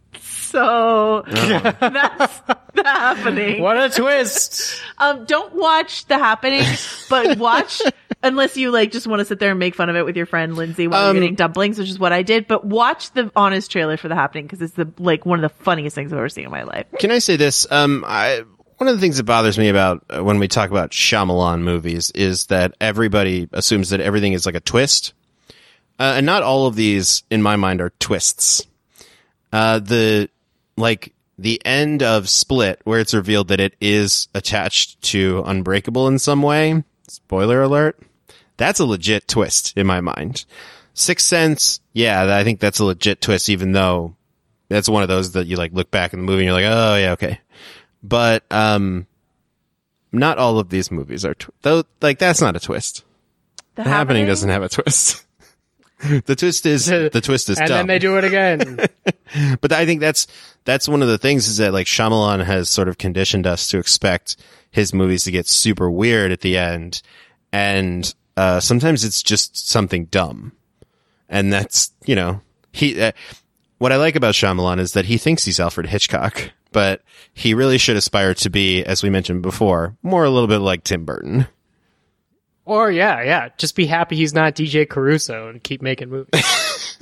So that's The Happening. What a twist! Um, don't watch The Happening, but watch, unless you like just want to sit there and make fun of it with your friend Lindsay while Um, you're eating dumplings, which is what I did. But watch the honest trailer for The Happening, because it's the like one of the funniest things I've ever seen in my life. Can I say this? Um, I, one of the things that bothers me about uh, when we talk about Shyamalan movies is that everybody assumes that everything is like a twist. Uh, and not all of these, in my mind, are twists. Uh, the, like, the end of Split, where it's revealed that it is attached to Unbreakable in some way, spoiler alert, that's a legit twist in my mind. Sixth Sense, yeah, I think that's a legit twist, even though that's one of those that you, like, look back in the movie and you're like, oh, yeah, okay. But, um, not all of these movies are, tw- though, like, that's not a twist. The, The Happening doesn't have a twist. The twist is the twist is and dumb. then they do it again. But I think that's that's one of the things is that like Shyamalan has sort of conditioned us to expect his movies to get super weird at the end, and uh, sometimes it's just something dumb, and that's you know he. Uh, what I like about Shyamalan is that he thinks he's Alfred Hitchcock, but he really should aspire to be, as we mentioned before, more a little bit like Tim Burton. Or yeah, yeah, just be happy he's not D J Caruso and keep making movies.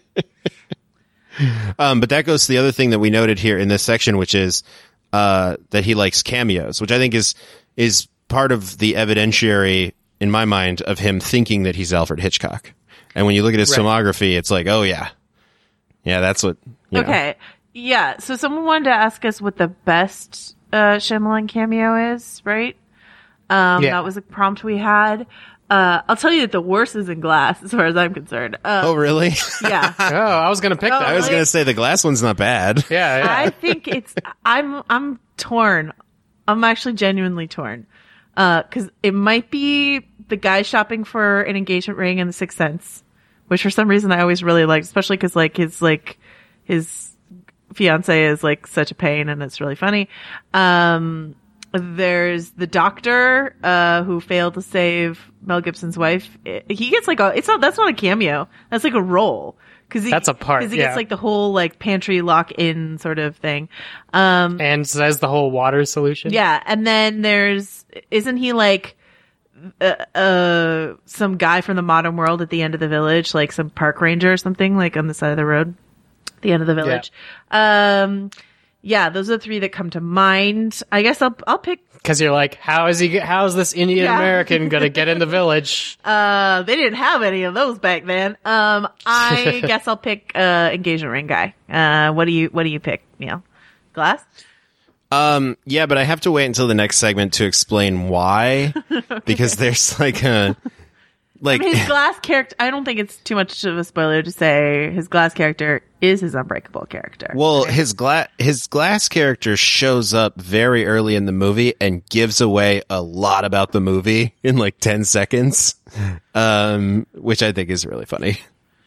Um, but that goes to the other thing that we noted here in this section, which is uh, that he likes cameos, which I think is is part of the evidentiary, in my mind, of him thinking that he's Alfred Hitchcock. And when you look at his Right. filmography, it's like, oh yeah, yeah, that's what. You know. Okay. Yeah. So someone wanted to ask us what the best uh, Shyamalan cameo is, right? Um, Yeah. That was a prompt we had. Uh, I'll tell you that the worst is in Glass, as far as I'm concerned. Uh, Oh really? yeah. Oh, I was gonna pick Oh, that. I was like- gonna say the Glass one's not bad. yeah, yeah. I think it's, I'm, I'm torn. I'm actually genuinely torn. Uh, cause it might be the guy shopping for an engagement ring in The Sixth Sense, which for some reason I always really liked, especially cause like his, like, his fiance is like such a pain and it's really funny. Um, there's the doctor uh, who failed to save Mel Gibson's wife. He gets like a, it's not, that's not a cameo. That's like a role. Cause he, That's a part, Cause he yeah. gets like the whole like pantry lock in sort of thing. Um, And says the whole water solution. yeah. And then there's, isn't he like, uh, uh, some guy from the modern world at the end of the village, like some park ranger or something, like on the side of the road, at the end of the village. Um, yeah, those are the three that come to mind. I guess I'll, I'll pick, Because you're like, how is he? How is this Indian American gonna get in the village? uh, they didn't have any of those back then. Um, I guess I'll pick, uh, engagement ring guy. Uh, what do you, what do you pick, Neil? Glass? Um, yeah, but I have to wait until the next segment to explain why, because there's like a, like, I mean, his glass character, I don't think it's too much of a spoiler to say his glass character is his unbreakable character. well, his glass, his glass character shows up very early in the movie and gives away a lot about the movie in like ten seconds. Um, which I think is really funny.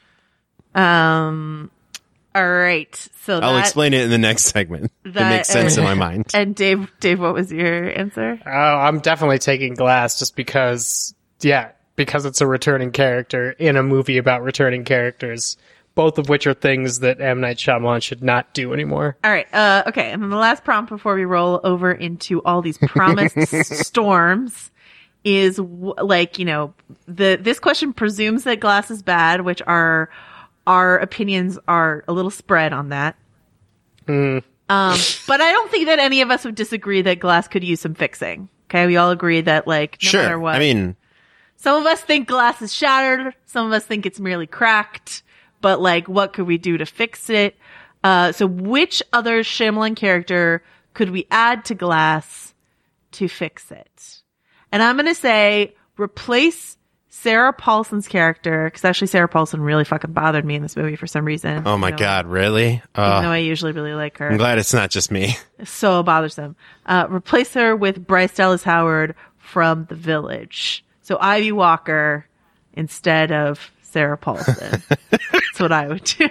Um, all right. So I'll that, explain it in the next segment. that- it makes sense in my mind. And Dave, Dave, what was your answer? Oh, I'm definitely taking Glass just because, yeah, because it's a returning character in a movie about returning characters, both of which are things that M. Night Shyamalan should not do anymore. All right. Uh, okay. And then the last prompt before we roll over into all these promised storms is w- like, you know, the, this question presumes that Glass is bad, which our, our opinions are a little spread on that. Mm. Um, but I don't think that any of us would disagree that Glass could use some fixing. Okay. We all agree that like, no Sure. matter what. I mean, Some of us think glass is shattered. Some of us think it's merely cracked. But like, what could we do to fix it? Uh, so which other Shyamalan character could we add to Glass to fix it? And I'm going to say replace Sarah Paulson's character, because actually Sarah Paulson really fucking bothered me in this movie for some reason. oh my You know, God, really? Even Uh, though I usually really like her. I'm glad it's not just me. So bothersome. Uh, replace her with Bryce Dallas Howard from The Village. So Ivy Walker instead of Sarah Paulson. That's what I would do.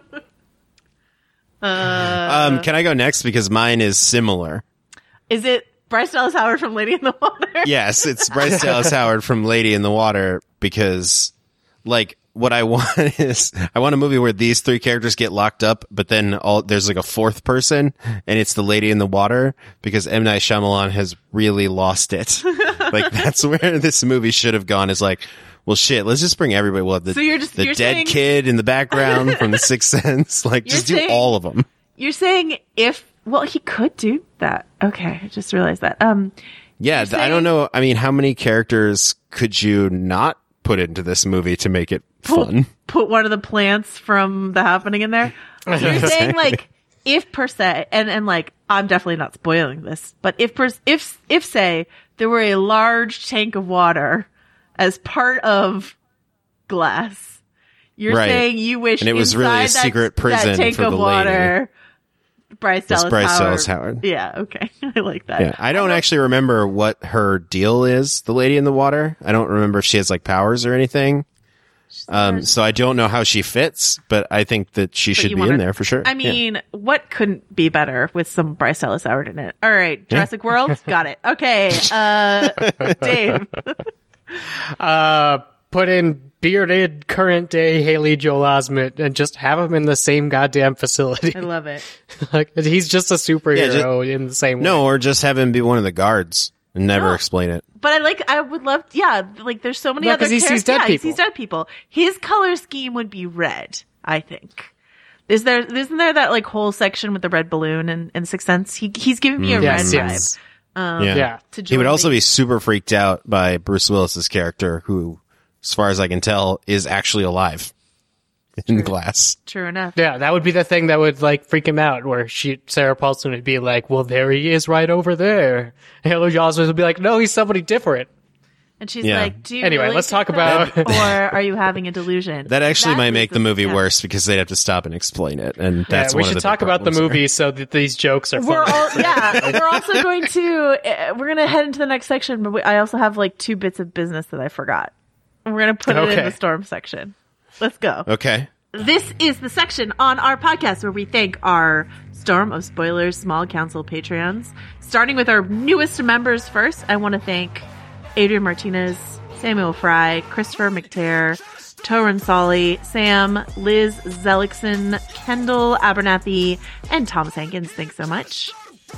uh, Um, can I go next? Because mine is similar. is it Bryce Dallas Howard from Lady in the Water? Yes, it's Bryce Dallas Howard from Lady in the Water, because like what I want is I want a movie where these three characters get locked up, but then all there's like a fourth person, and it's the Lady in the Water, because M. Night Shyamalan has really lost it. Like that's where this movie should have gone, is like, well shit, let's just bring everybody. Well, the, So you're just- the you're dead saying- kid in the background from The Sixth Sense, like You're just do saying- all of them. You're saying if, well, he could do that. Okay. I just realized that. Um, Yeah, You're th- I saying- don't know. I mean, how many characters could you not put into this movie to make it fun? put one of the plants from The Happening in there. So you're saying like, if per se, and, and like, I'm definitely not spoiling this, but if per, if, if say there were a large tank of water as part of Glass, you're Right. saying you wish And it was really a inside that- secret prison that tank for of the water, Bryce It's Dallas Bryce Howard. Dallas Howard. Yeah. Okay. I like that. Yeah, I don't actually remember what her deal is, the Lady in the Water. I don't remember if she has like powers or anything. Um, so I don't know how she fits, but I think that she should you be wanna- in there for sure. I Yeah. mean, what couldn't be better with some Bryce Dallas Howard in it? All right, Jurassic World, got it. Okay, uh, Dave. Uh, put in bearded current day Haley Joel Osment and just have him in the same goddamn facility. I love it. Like he's just a superhero Yeah, just- in the same way. no, or just have him be one of the guards and never No. explain it. But I like, I would love, yeah, like there's so many No, other 'cause he sees characters. dead Yeah, he people. sees dead people. His color scheme would be red, I think. Is there, isn't there that like whole section with the red balloon and, and Sixth Sense? He, he's giving me a Yes, red yes. vibe. Um, Yeah. Yeah. to He would join also the- be super freaked out by Bruce Willis's character, who, as far as I can tell, is actually alive in Glass. True enough. Yeah, that would be the thing that would like freak him out, where she Sarah Paulson would be like, "Well, there he is, right over there." And Haley Joel Osment would be like, "No, he's somebody different." And she's Yeah. like, do you Anyway, really let's think talk that? about- or are you having a delusion? That actually That might leads make the us- movie yeah. worse, because they'd have to stop and explain it, and that's yeah, we one of should the talk big about the problems movie here. so that these jokes are We're funny. all, yeah, we're also going to, uh, we're going to head into the next section, but we, I also have like two bits of business that I forgot. And we're going to put it in Okay. the storm section. Let's go. Okay. This is the section on our podcast where we thank our Storm of Spoilers Small Council Patreons. Starting with our newest members first, I want to thank Adrian Martinez, Samuel Fry, Christopher McTear, Torin Solly, Sam, Liz Zellickson, Kendall Abernathy, and Thomas Hankins. Thanks so much.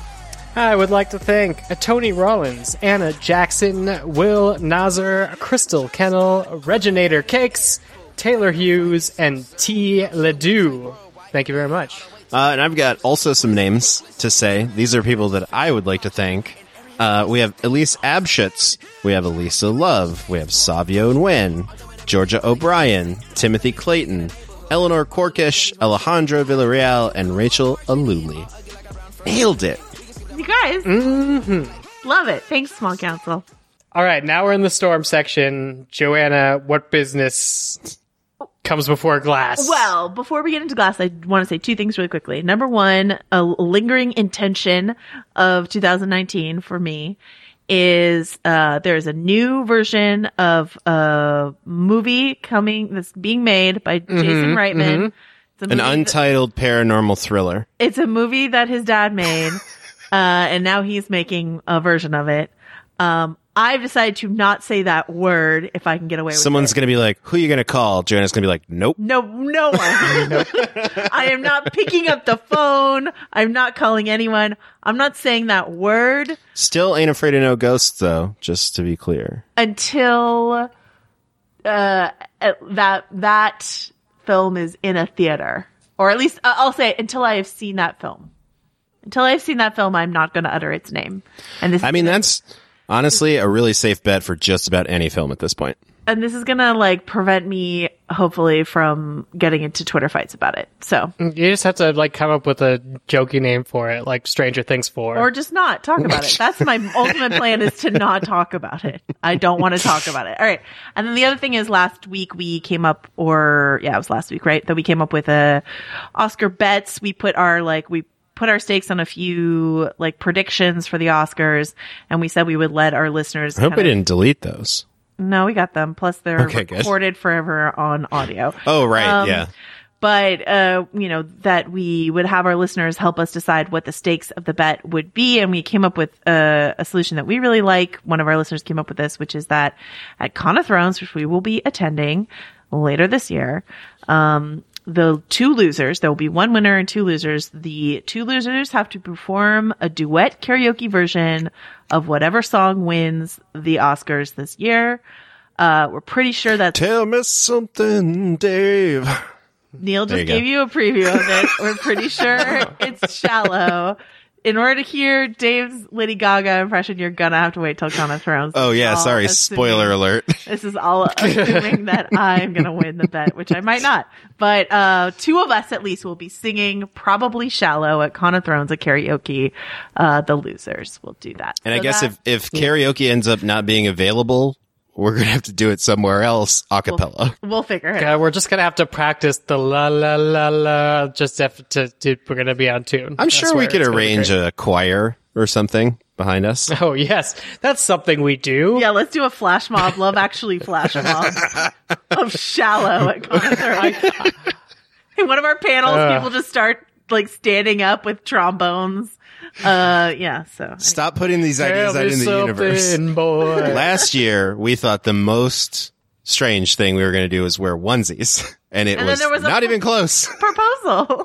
I would like to thank Tony Rollins, Anna Jackson, Will Nazar, Crystal Kennel, Reginator Cakes, Taylor Hughes, and T. Ledoux. Thank you very much. Uh, and I've got also some names to say. These are people that I would like to thank. Uh, we have Elise Abschutz. We have Elisa Love. We have Savio Nguyen, Georgia O'Brien, Timothy Clayton, Eleanor Corkish, Alejandra Villarreal, and Rachel Aluli. Nailed it. You guys. Mm-hmm. Love it. Thanks, Small Council. All right, now we're in the Storm section. Joanna, what business comes before Glass? Well, before we get into Glass, I want to say two things really quickly. Number one, a lingering intention of two thousand nineteen for me is uh there's a new version of a movie coming that's being made by Mm-hmm, Jason Reitman. mm-hmm. It's a An movie untitled paranormal thriller. that, it's a movie that his dad made, uh, and now he's making a version of it. Um, I've decided to not say that word if I can get away with Someone's it. going to be like, who are you going to call? Joanna's going to be like, nope. No, no one. I am not picking up the phone. I'm not calling anyone. I'm not saying that word Still ain't afraid of no ghosts, though, just to be clear. until uh, that that film is in a theater, or at least uh, I'll say until I have seen that film. Until I have seen that film, I'm not going to utter its name. And this, I mean, that's honestly a really safe bet for just about any film at this point. and this is going to like prevent me, hopefully, from getting into Twitter fights about it. So. You just have to like come up with a jokey name for it, like Stranger Things four. Or just not talk about it. That's my ultimate plan, is to not talk about it. I don't want to talk about it. All right. And then the other thing is, last week we came up, or yeah, it was last week, right? That we came up with a Oscar bets. We put our like, we put our stakes on a few like predictions for the Oscars, and we said we would let our listeners. I hope kinda- we didn't delete those. No, we got them. Plus they're Okay, good. recorded forever on audio. Oh, right. Um, yeah. But, uh, you know, that we would have our listeners help us decide what the stakes of the bet would be. And we came up with a, a solution that we really like. One of our listeners came up with this, which is that at Con of Thrones, which we will be attending later this year, um, the two losers, there will be one winner and two losers. The two losers have to perform a duet karaoke version of whatever song wins the Oscars this year. Uh, we're pretty sure that's Tell me something, Dave. Neil There just you go. gave you a preview of it. We're pretty sure it's Shallow. In order to hear Dave's Lady Gaga impression, you're gonna have to wait till Con of Thrones. Oh, yeah. All Sorry. assuming- Spoiler alert. This is all assuming that I'm gonna win the bet, which I might not. But uh two of us at least will be singing probably Shallow at Con of Thrones, a karaoke. Uh the losers will do that. And I So guess that- if, if karaoke ends up not being available, we're going to have to do it somewhere else a cappella. we'll figure it out. Yeah, we're just gonna have to practice the la la la la. Just have to, to we're gonna be on tune. I'm That's sure we where could it's gonna be arrange great. a choir or something behind us. Oh yes, that's something we do. Yeah, let's do a flash mob, Love Actually flash mob of Shallow at Con of Thrones. In one of our panels, Uh. people just start like standing up with trombones. Uh, yeah. So Stop putting these ideas Tell out me in the universe. something, boy. Last year, we thought the most strange thing we were going to do is wear onesies. And it And then was, there was a not pro- even close. proposal.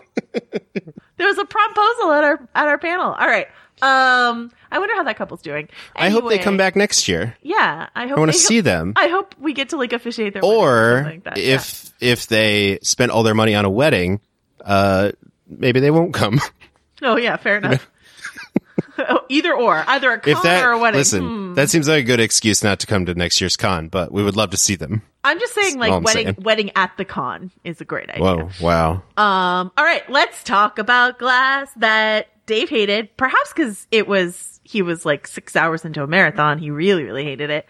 There was a proposal at our at our panel. All right. Um, I wonder how that couple's doing. I hope they Anyway, come back next year. Yeah, I hope I want they- to see them. I hope we get to like officiate their wedding or Or something like that. Yeah. if if they spent all their money on a wedding, uh, maybe they won't come. Oh yeah, fair enough. Either or, either a con If that or a wedding. listen, Hmm. that seems like a good excuse not to come to next year's con, but we would love to see them. I'm just saying, like all I'm wedding saying. wedding at the con is a great idea. Whoa, wow. Um, all right, let's talk about Glass that Dave hated, perhaps because it was he was like six hours into a marathon. He really, really hated it.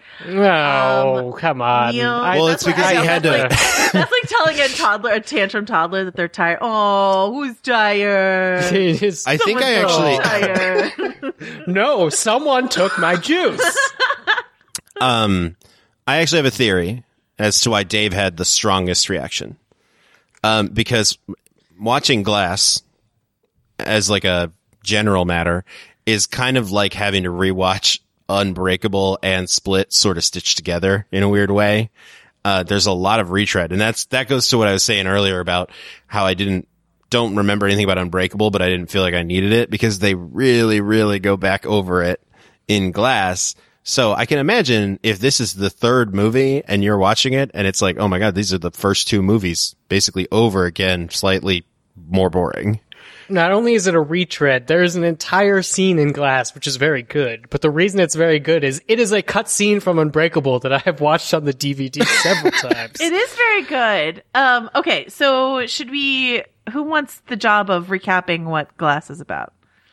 No, Um, come on. Neil, I- Well, that's it's because what- he I know, had that's to- Like, that's like telling a toddler, a tantrum toddler, that they're tired. Oh, who's tired? It's- I think I Someone's actually, tired. no, someone took my juice. um, I actually have a theory as to why Dave had the strongest reaction. Um, because watching Glass as like a general matter is kind of like having to rewatch Unbreakable and Split sort of stitched together in a weird way. Uh, there's a lot of retread, and that's, that goes to what I was saying earlier about how I didn't, don't remember anything about Unbreakable, but I didn't feel like I needed it because they really, really go back over it in Glass. So I can imagine if this is the third movie and you're watching it and it's like, oh my God, these are the first two movies basically over again, slightly more boring. Not only is it a retread, there's an entire scene in Glass which is very good. But the reason it's very good is it is a cut scene from Unbreakable that I have watched on the D V D several times. It is very good. Um, okay, so should we? Who wants the job of recapping what Glass is about?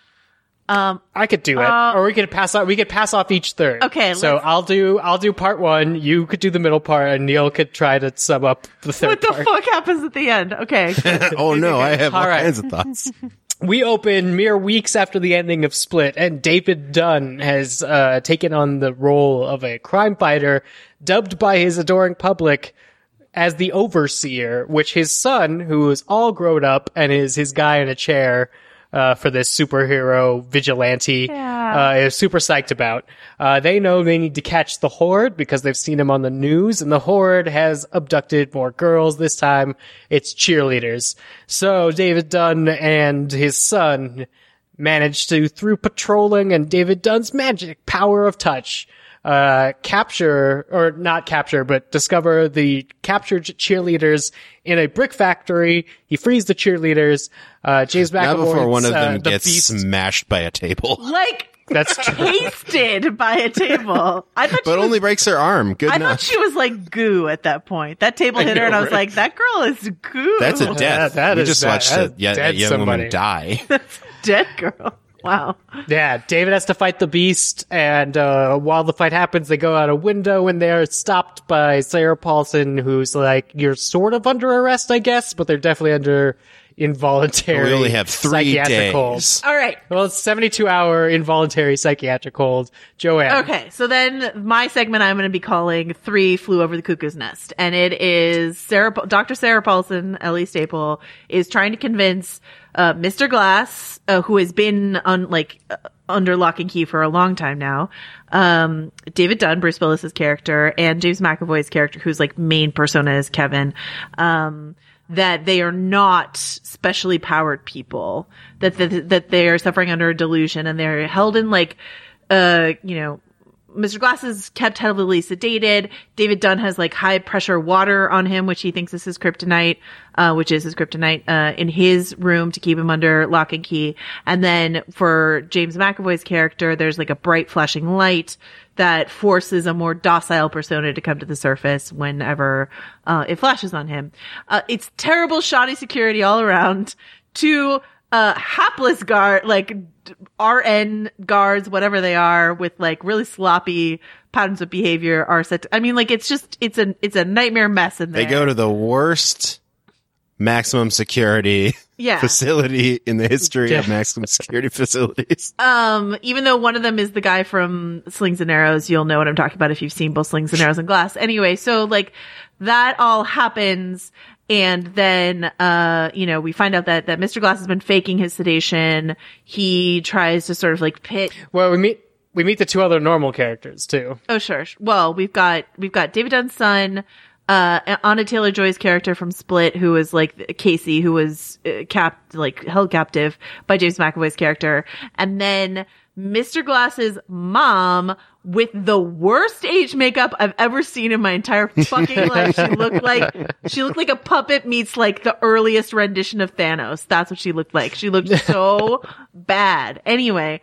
Um, I could do it, uh, or we could pass off. We could pass off each third. Okay, so let's- I'll do. I'll do part one. You could do the middle part, and Neil could try to sum up the third what the part. fuck happens at the end? Okay. Oh no, I have all, All right. kinds of thoughts. We open mere weeks after the ending of Split, and David Dunn has uh, taken on the role of a crime fighter, dubbed by his adoring public as the Overseer, which his son, who is all grown up and is his guy in a chair uh, for this superhero vigilante, Yeah. uh, is super psyched about. Uh, they know they need to catch the Horde because they've seen him on the news, and the Horde has abducted more girls. This time, it's cheerleaders. So David Dunn and his son managed to, through patrolling and David Dunn's magic power of touch, uh, capture, or not capture, but discover the captured cheerleaders in a brick factory. He frees the cheerleaders. Uh, James McAvoy. Not before one of them uh, the gets Beast. smashed by a table, Like That's true. pasted by a table. I thought but she only was, breaks her arm. Good I enough. thought she was like goo at that point. That table hit her, and I was right? like, "That girl is goo." That's a death. that- that we is just bad. watched a, That's yeah, a dead young somebody. woman die. dead girl. Wow. Yeah, David has to fight the Beast, and uh, while the fight happens, they go out a window, and they're stopped by Sarah Paulson, who's like, "You're sort of under arrest, I guess, but they're definitely under involuntary We only have three psychiatric hold." days. All right. Well, it's seventy-two hour involuntary psychiatric hold. Joanne. Okay, so then my segment I'm going to be calling Three Flew Over the Cuckoo's Nest. And it is Sarah, Doctor Sarah Paulson, Ellie Staple, is trying to convince uh, Mister Glass, uh, who has been on, like, uh, under lock and key for a long time now, um, David Dunn, Bruce Willis's character, and James McAvoy's character, whose, like, main persona is Kevin, um, that they are not specially powered people, that, that, that they are suffering under a delusion, and they're held in, like, uh, you know, Mister Glass is kept heavily sedated. David Dunn has like high pressure water on him, which he thinks is his kryptonite, uh, which is his kryptonite, uh, in his room to keep him under lock and key. And then for James McAvoy's character, there's like a bright flashing light that forces a more docile persona to come to the surface whenever, uh, it flashes on him. Uh, it's terrible, shoddy security all around. Two, uh, hapless guard, like, R N guards, whatever they are, with like really sloppy patterns of behavior are set to, I mean, like, it's just, it's a, it's a nightmare mess in there. They go to the worst maximum security Yeah. facility in the history of Yeah. maximum security facilities. Um, even though one of them is the guy from Slings and Arrows, you'll know what I'm talking about if you've seen both Slings and Arrows and Glass. Anyway, so like that all happens. And then, uh, you know, we find out that, that Mister Glass has been faking his sedation. He tries to sort of like pit. Well, we meet we meet the two other normal characters too. Oh, sure. Well, we've got, we've got David Dunn's son, uh, Anna Taylor-Joy's character from Split, who was like Casey, who was uh, capped, like held captive by James McAvoy's character. And then Mister Glass's mom with the worst age makeup I've ever seen in my entire fucking life. She looked like, she looked like a puppet meets like the earliest rendition of Thanos. That's what she looked like. She looked so bad. Anyway,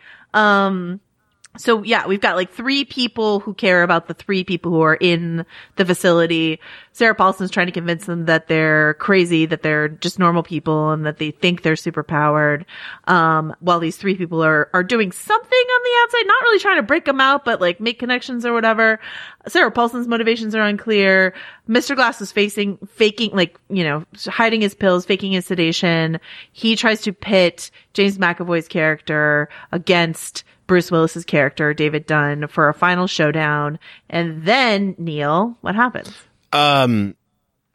um, so yeah, we've got like three people who care about the three people who are in the facility. Sarah Paulson's trying to convince them that they're crazy, that they're just normal people, and that they think they're super powered. Um, while these three people are, are doing something on the outside, not really trying to break them out, but like make connections or whatever. Sarah Paulson's motivations are unclear. Mister Glass is facing, faking, like, you know, hiding his pills, faking his sedation. He tries to pit James McAvoy's character against Bruce Willis's character, David Dunn, for a final showdown. And then, Neil, what happens? Um,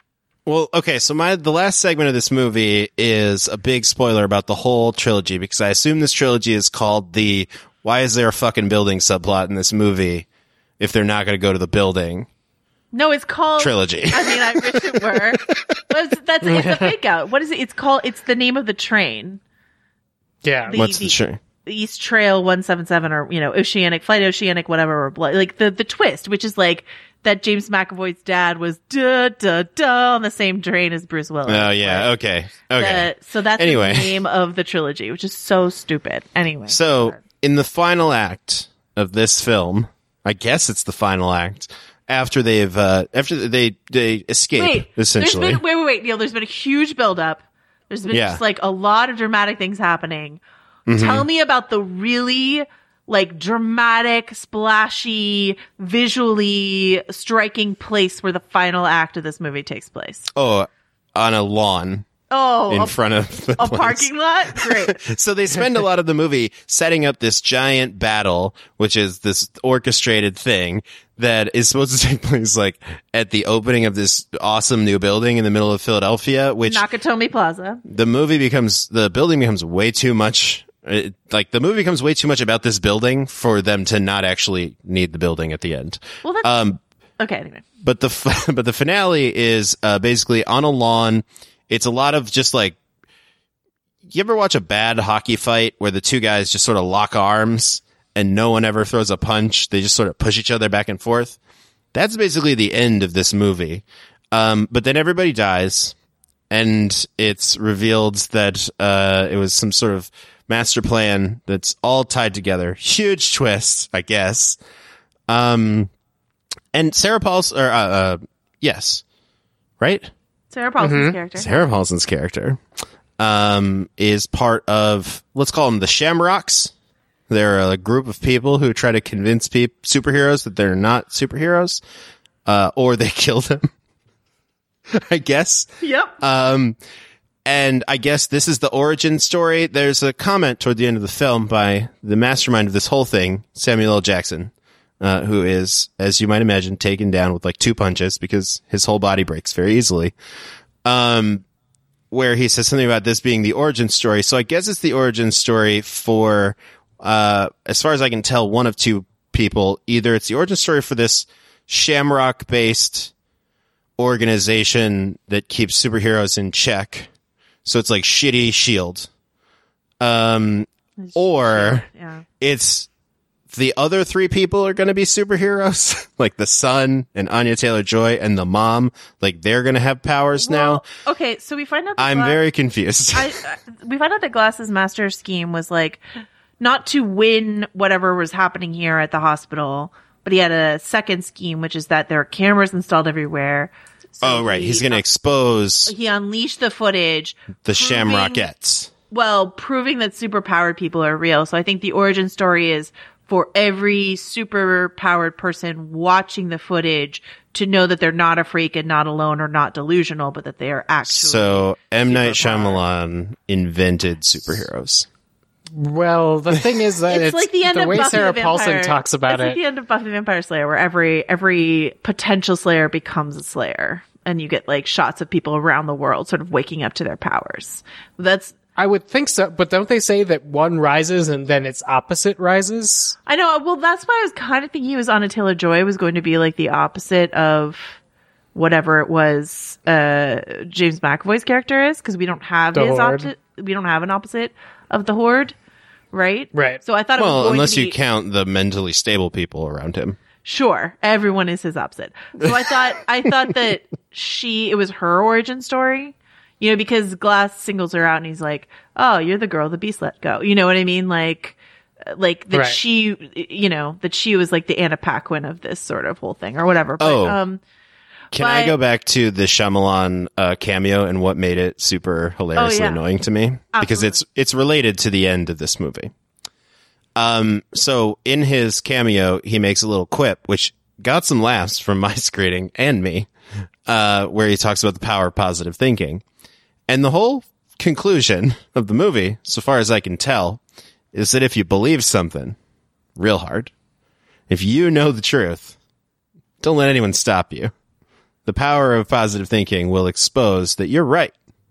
Well, okay, so my the last segment of this movie is a big spoiler about the whole trilogy, because I assume this trilogy is called the "Why is there a fucking building" subplot in this movie if they're not going to go to the building. No, it's called trilogy. I mean, I wish it were. But it's, that's it's a fake out. What is it? It's called. It's the name of the train. Yeah. The, What's the, the train? East Trail one seventy-seven, or you know, Oceanic Flight, Oceanic, whatever. Or like the the twist, which is like that James McAvoy's dad was duh duh duh on the same train as Bruce Willis. Oh yeah. Like, okay. Okay. the, so that's Anyway. the name of the trilogy, which is so stupid. Anyway. So in the final act of this film, I guess it's the final act. After they've, uh, after they, they escape, wait, essentially. There's been, wait, wait, wait, Neil, there's been a huge buildup. There's been Yeah. just like a lot of dramatic things happening. Mm-hmm. Tell me about the really like dramatic, splashy, visually striking place where the final act of this movie takes place. Oh, on a lawn Oh, in a, front of the a place. parking lot? Great. So they spend a lot of the movie setting up this giant battle, which is this orchestrated thing that is supposed to take place like at the opening of this awesome new building in the middle of Philadelphia, which Nakatomi Plaza. the movie becomes, the building becomes way too much. It, like the movie becomes way too much about this building for them to not actually need the building at the end. Well, that's, Um, okay, anyway. But the f- but the finale is uh, basically on a lawn. It's a lot of just like, you ever watch a bad hockey fight where the two guys just sort of lock arms and no one ever throws a punch? They just sort of push each other back and forth. That's basically the end of this movie. Um, but then everybody dies, and it's revealed that uh, it was some sort of master plan that's all tied together. Huge twist, I guess. Um, and Sarah Paulson, or uh, uh, yes, right? Sarah Paulson's character. Sarah Paulson's character um, is part of, let's call them the Shamrocks. They're a group of people who try to convince peop- superheroes that they're not superheroes, uh, or they kill them, I guess. Yep. Um, and I guess this is the origin story. There's a comment toward the end of the film by the mastermind of this whole thing, Samuel L. Jackson, uh, who is, as you might imagine, taken down with like two punches because his whole body breaks very easily. Um, where he says something about this being the origin story. So I guess it's the origin story for, uh, as far as I can tell, one of two people. Either it's the origin story for this Shamrock based organization that keeps superheroes in check. So it's like shitty Shield. Um, or Yeah. it's the other three people are going to be superheroes, like the son and Anya Taylor-Joy and the mom. Like they're going to have powers now. Well, okay, so we find out that I'm Glass- very confused. I, I- we find out that Glass's master scheme was like not to win whatever was happening here at the hospital, but he had a second scheme, which is that there are cameras installed everywhere. So oh, right. he- He's going to expose He unleashed the footage. the proving- Shamrockettes. Well, proving that superpowered people are real. So I think the origin story is for every superpowered person watching the footage to know that they're not a freak and not alone or not delusional, but that they are actually. So M. Night superpowered. Shyamalan invented superheroes. Well, the thing is that It's, it's, like the end of way Buffy Sarah the Paulson Vampire. talks about it's it. like the end of Buffy the Vampire Slayer, where every every potential Slayer becomes a Slayer, and you get like shots of people around the world sort of waking up to their powers. That's I would think so, but don't they say that one rises and then its opposite rises? I know. Well, that's why I was kind of thinking he was Anya Taylor-Joy was going to be like the opposite of whatever it was uh James McAvoy's character is, because we don't have The his Horde. opposite. We don't have an opposite of the Horde, right? Right. So I thought it was Well, going unless to be, you count the mentally stable people around him. Sure, everyone is his opposite. So I thought I thought that she it was her origin story, you know, because Glass singles her out and he's like, "Oh, you're the girl the beast let go." You know what I mean? Like, like that Right. she, you know, that she was like the Anna Paquin of this sort of whole thing or whatever. But, Oh. um, Can I But- go back to the Shyamalan uh, cameo and what made it super hilariously Oh, yeah. annoying to me? Because Absolutely. it's it's related to the end of this movie. Um, so in his cameo, he makes a little quip, which got some laughs from my screening and me, uh, where he talks about the power of positive thinking. And the whole conclusion of the movie, so far as I can tell, is that if you believe something real hard, if you know the truth, don't let anyone stop you. the power of positive thinking will expose that you're right,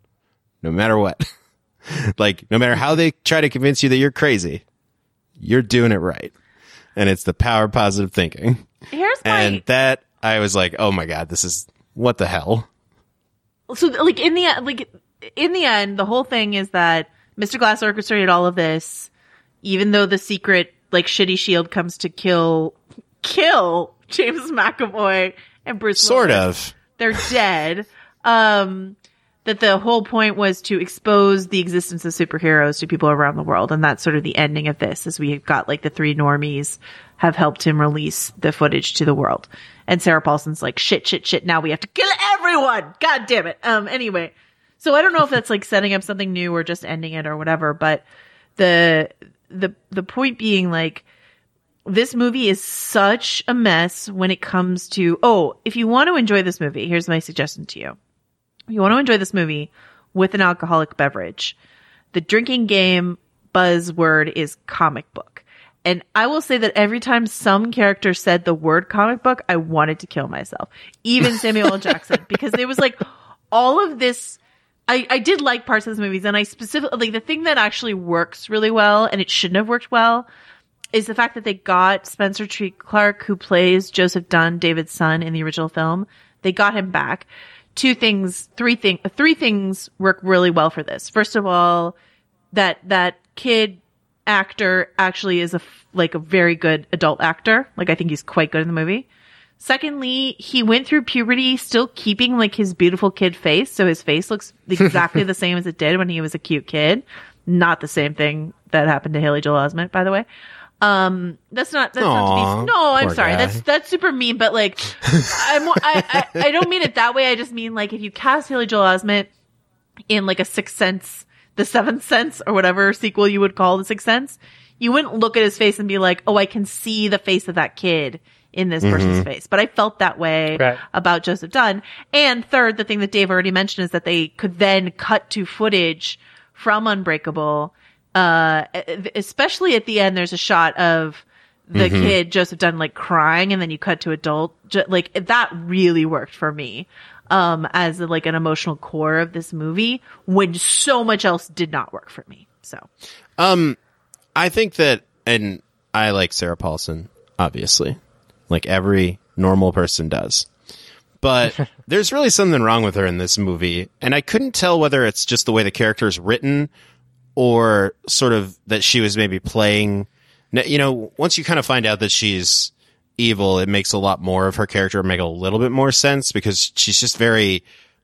no matter what. Like, no matter how they try to convince you that you're crazy, you're doing it right. And it's the power of positive thinking. Here's my... And that, I was like, oh my God, this is, what the hell? So, like, in the, like, in the end, the whole thing is that Mister Glass orchestrated all of this, even though the secret, like, shitty shield comes to kill, kill James McAvoy and Bruce Sort Willis. of. They're dead. Um, that the whole point was to expose the existence of superheroes to people around the world. And that's sort of the ending of this, as we've got, like, the three normies have helped him release the footage to the world. And Sarah Paulson's like, shit, shit, shit, now we have to kill everyone! God damn it. Um, anyway. So I don't know if that's, like, setting up something new or just ending it or whatever, but the, the, the point being, like, this movie is such a mess when it comes to, oh, if you want to enjoy this movie, here's my suggestion to you. If you want to enjoy this movie with an alcoholic beverage, the drinking game buzzword is comic book. And I will say that every time some character said the word comic book, I wanted to kill myself. Even Samuel L. Jackson, because there was like all of this. I, I did like parts of this movies, and I specifically, like, the thing that actually works really well, and it shouldn't have worked well, is the fact that they got Spencer Treat Clark, who plays Joseph Dunn, David's son in the original film. They got him back. Two things, three thing, three things work really well for this. First of all, that, that kid actor actually is a, like a very good adult actor. Like, I think he's quite good in the movie. Secondly, he went through puberty still keeping, like, his beautiful kid face. So his face looks exactly the same as it did when he was a cute kid. Not the same thing that happened to Haley Joel Osment, by the way. Um, that's not, that's Aww, not to be, no, I'm poor sorry. guy. That's, that's super mean, but, like, I'm, I, I, I don't mean it that way. I just mean, like, if you cast Haley Joel Osment in, like, a Sixth Sense, the Seventh Sense, or whatever sequel you would call the Sixth Sense, you wouldn't look at his face and be like, oh, I can see the face of that kid in this person's Mm-hmm. face. But I felt that way Right. about Joseph Dunn. And third, the thing that Dave already mentioned is that they could then cut to footage from Unbreakable. Uh, especially at the end, there's a shot of the Mm-hmm. kid, Joseph Dunn, like, crying, and then you cut to adult. Ju- like, that really worked for me. Um, as like an emotional core of this movie, when so much else did not work for me. So, Um, I think that, and I like Sarah Paulson, obviously, like every normal person does. But there's really something wrong with her in this movie, and I couldn't tell whether it's just the way the character is written, or sort of that she was maybe playing. You know, once you kind of find out that she's evil, it makes a lot more of her character make a little bit more sense, because she's just very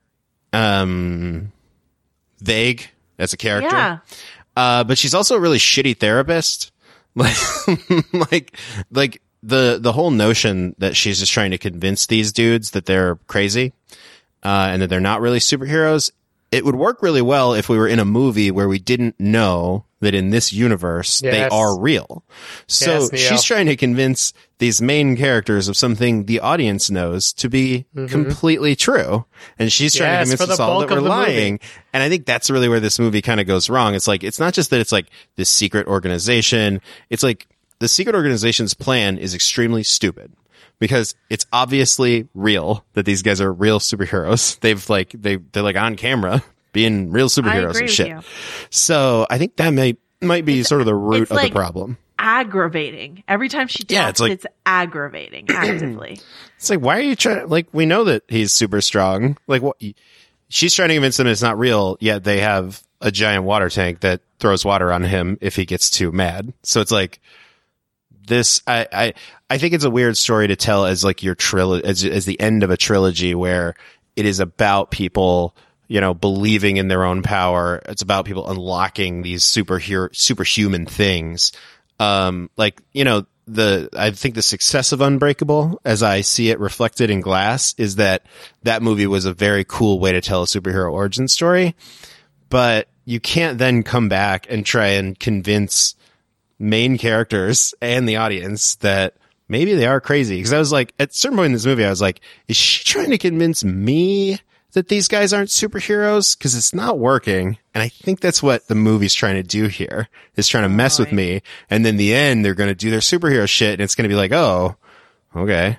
um vague as a character. yeah. Uh, but she's also a really shitty therapist. Like, like, like the, the whole notion that she's just trying to convince these dudes that they're crazy, uh, and that they're not really superheroes. It would work really well if we were in a movie where we didn't know that in this universe Yes. they are real. So Yes, Neo. she's trying to convince these main characters of something the audience knows to be completely true. And she's trying Yes, to for convince us the all bulk that we're of the movie. lying. And I think that's really where this movie kind of goes wrong. It's like, it's not just that it's like this secret organization. It's like the secret organization's plan is extremely stupid, because it's obviously real that these guys are real superheroes. They've like, they, they're like on camera being real I superheroes agree and with shit. you. So I think that may, might be sort of the root it's of like- the problem. Aggravating. Every time she talks, Yeah, it's it's, like- aggravating actively. It's like, why are you trying? Like, we know that he's super strong. Like, what? She's trying to convince them it's not real, yet they have a giant water tank that throws water on him if he gets too mad. So it's like this. I I, I think it's a weird story to tell as like your trilogy, as as the end of a trilogy where it is about people, you know, believing in their own power. It's about people unlocking these superhero, superhuman things. Um, like, you know, the, I think the success of Unbreakable, as I see it reflected in Glass, is that that movie was a very cool way to tell a superhero origin story. But you can't then come back and try and convince main characters and the audience that maybe they are crazy. Because I was like, at a certain point in this movie, I was like, is she trying to convince me that these guys aren't superheroes? Because it's not working. And I think that's what the movie's trying to do here, is trying to mess with me. And then the end, they're going to do their superhero shit, and it's going to be like, oh, okay.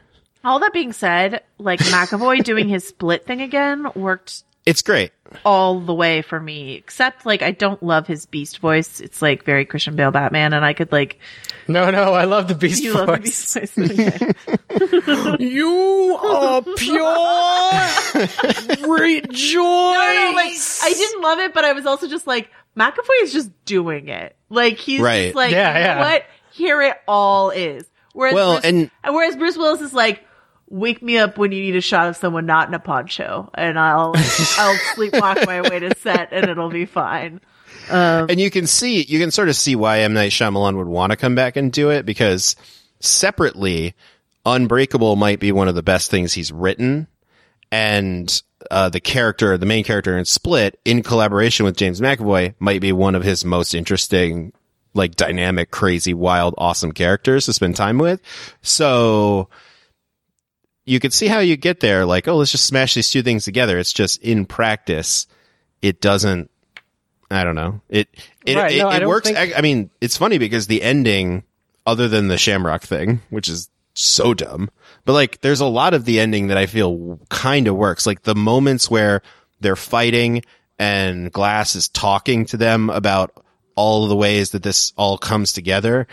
All that being said, like McAvoy doing his split thing again worked It's great. all the way for me, except like I don't love his Beast voice. It's like very Christian Bale Batman, and I could like No, no, I love the Beast you voice. love the Beast voice. Okay. You are pure rejoice. No, no, like I didn't love it, but I was also just like McAvoy is just doing it. Like he's Right. just like, Yeah, you know yeah. what? Here it all is. Whereas Well, Bruce, and- whereas Bruce Willis is like, wake me up when you need a shot of someone not in a poncho, and I'll I'll sleepwalk my way to set, and it'll be fine. And you can see, you can sort of see why M. Night Shyamalan would want to come back and do it, because separately, Unbreakable might be one of the best things he's written, and uh, the character, the main character in Split, in collaboration with James McAvoy, might be one of his most interesting, like dynamic, crazy, wild, awesome characters to spend time with. So you could see how you get there, like, oh, let's just smash these two things together. It's just in practice, it doesn't. I don't know. It it Right, it, no, I it don't works. think- I mean, it's funny because the ending, other than the Shamrock thing, which is so dumb, but like, there's a lot of the ending that I feel kind of works. Like the moments where they're fighting and Glass is talking to them about all of the ways that this all comes together.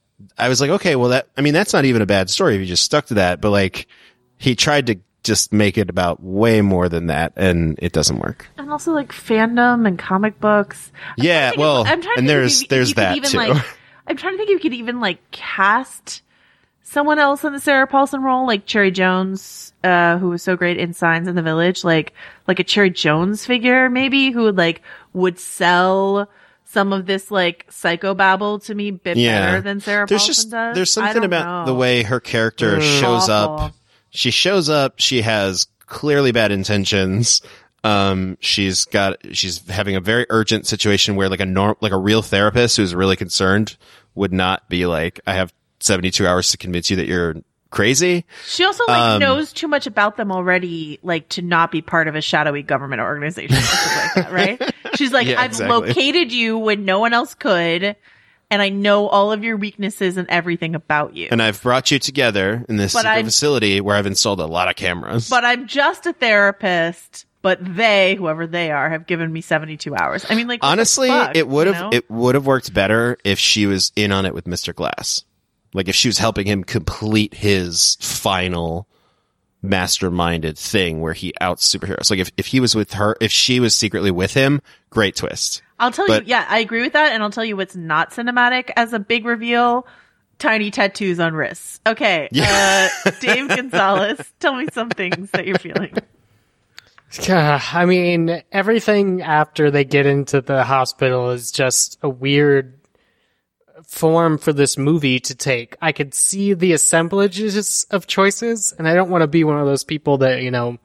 I was like, okay, well, that I mean, that's not even a bad story if you just stuck to that. But like, he tried to just make it about way more than that, and it doesn't work. And also like fandom and comic books. I'm Yeah, trying to think well, of- I'm trying to and think if there's- you- if there's you could that even, too. Like, I'm trying to think if you could even like cast someone else in the Sarah Paulson role, like Cherry Jones, uh, who was so great in Signs in the Village, like like a Cherry Jones figure, maybe, who would like would sell some of this like psychobabble to me a bit Yeah, better than Sarah there's Paulson just does. there's I something don't about know. the way her character shows Awful. up. She shows up. She has clearly bad intentions. Um, she's got she's having a very urgent situation where like a norm like a real therapist who's really concerned would not be like, I have seventy-two hours to convince you that you're crazy. She also like Um, knows too much about them already, like to not be part of a shadowy government organization or something like that, right? She's like, Yeah, I've exactly. located you when no one else could, and I know all of your weaknesses and everything about you. And I've brought you together in this But secret I've- facility where I've installed a lot of cameras. But I'm just a therapist. But they, whoever they are, have given me seventy-two hours. I mean, like what the honestly, fuck, it would you have know? it would have worked better if she was in on it with Mister Glass. Like if she was helping him complete his final masterminded thing where he outs superheroes. Like if, if he was with her, if she was secretly with him, great twist. I'll tell but- you, yeah, I agree with that, and I'll tell you what's not cinematic as a big reveal: tiny tattoos on wrists. Okay, uh, Dave Gonzalez, tell me some things that you're feeling. I mean, everything after they get into the hospital is just a weird form for this movie to take. I could see the assemblages of choices, and I don't want to be one of those people that, you know,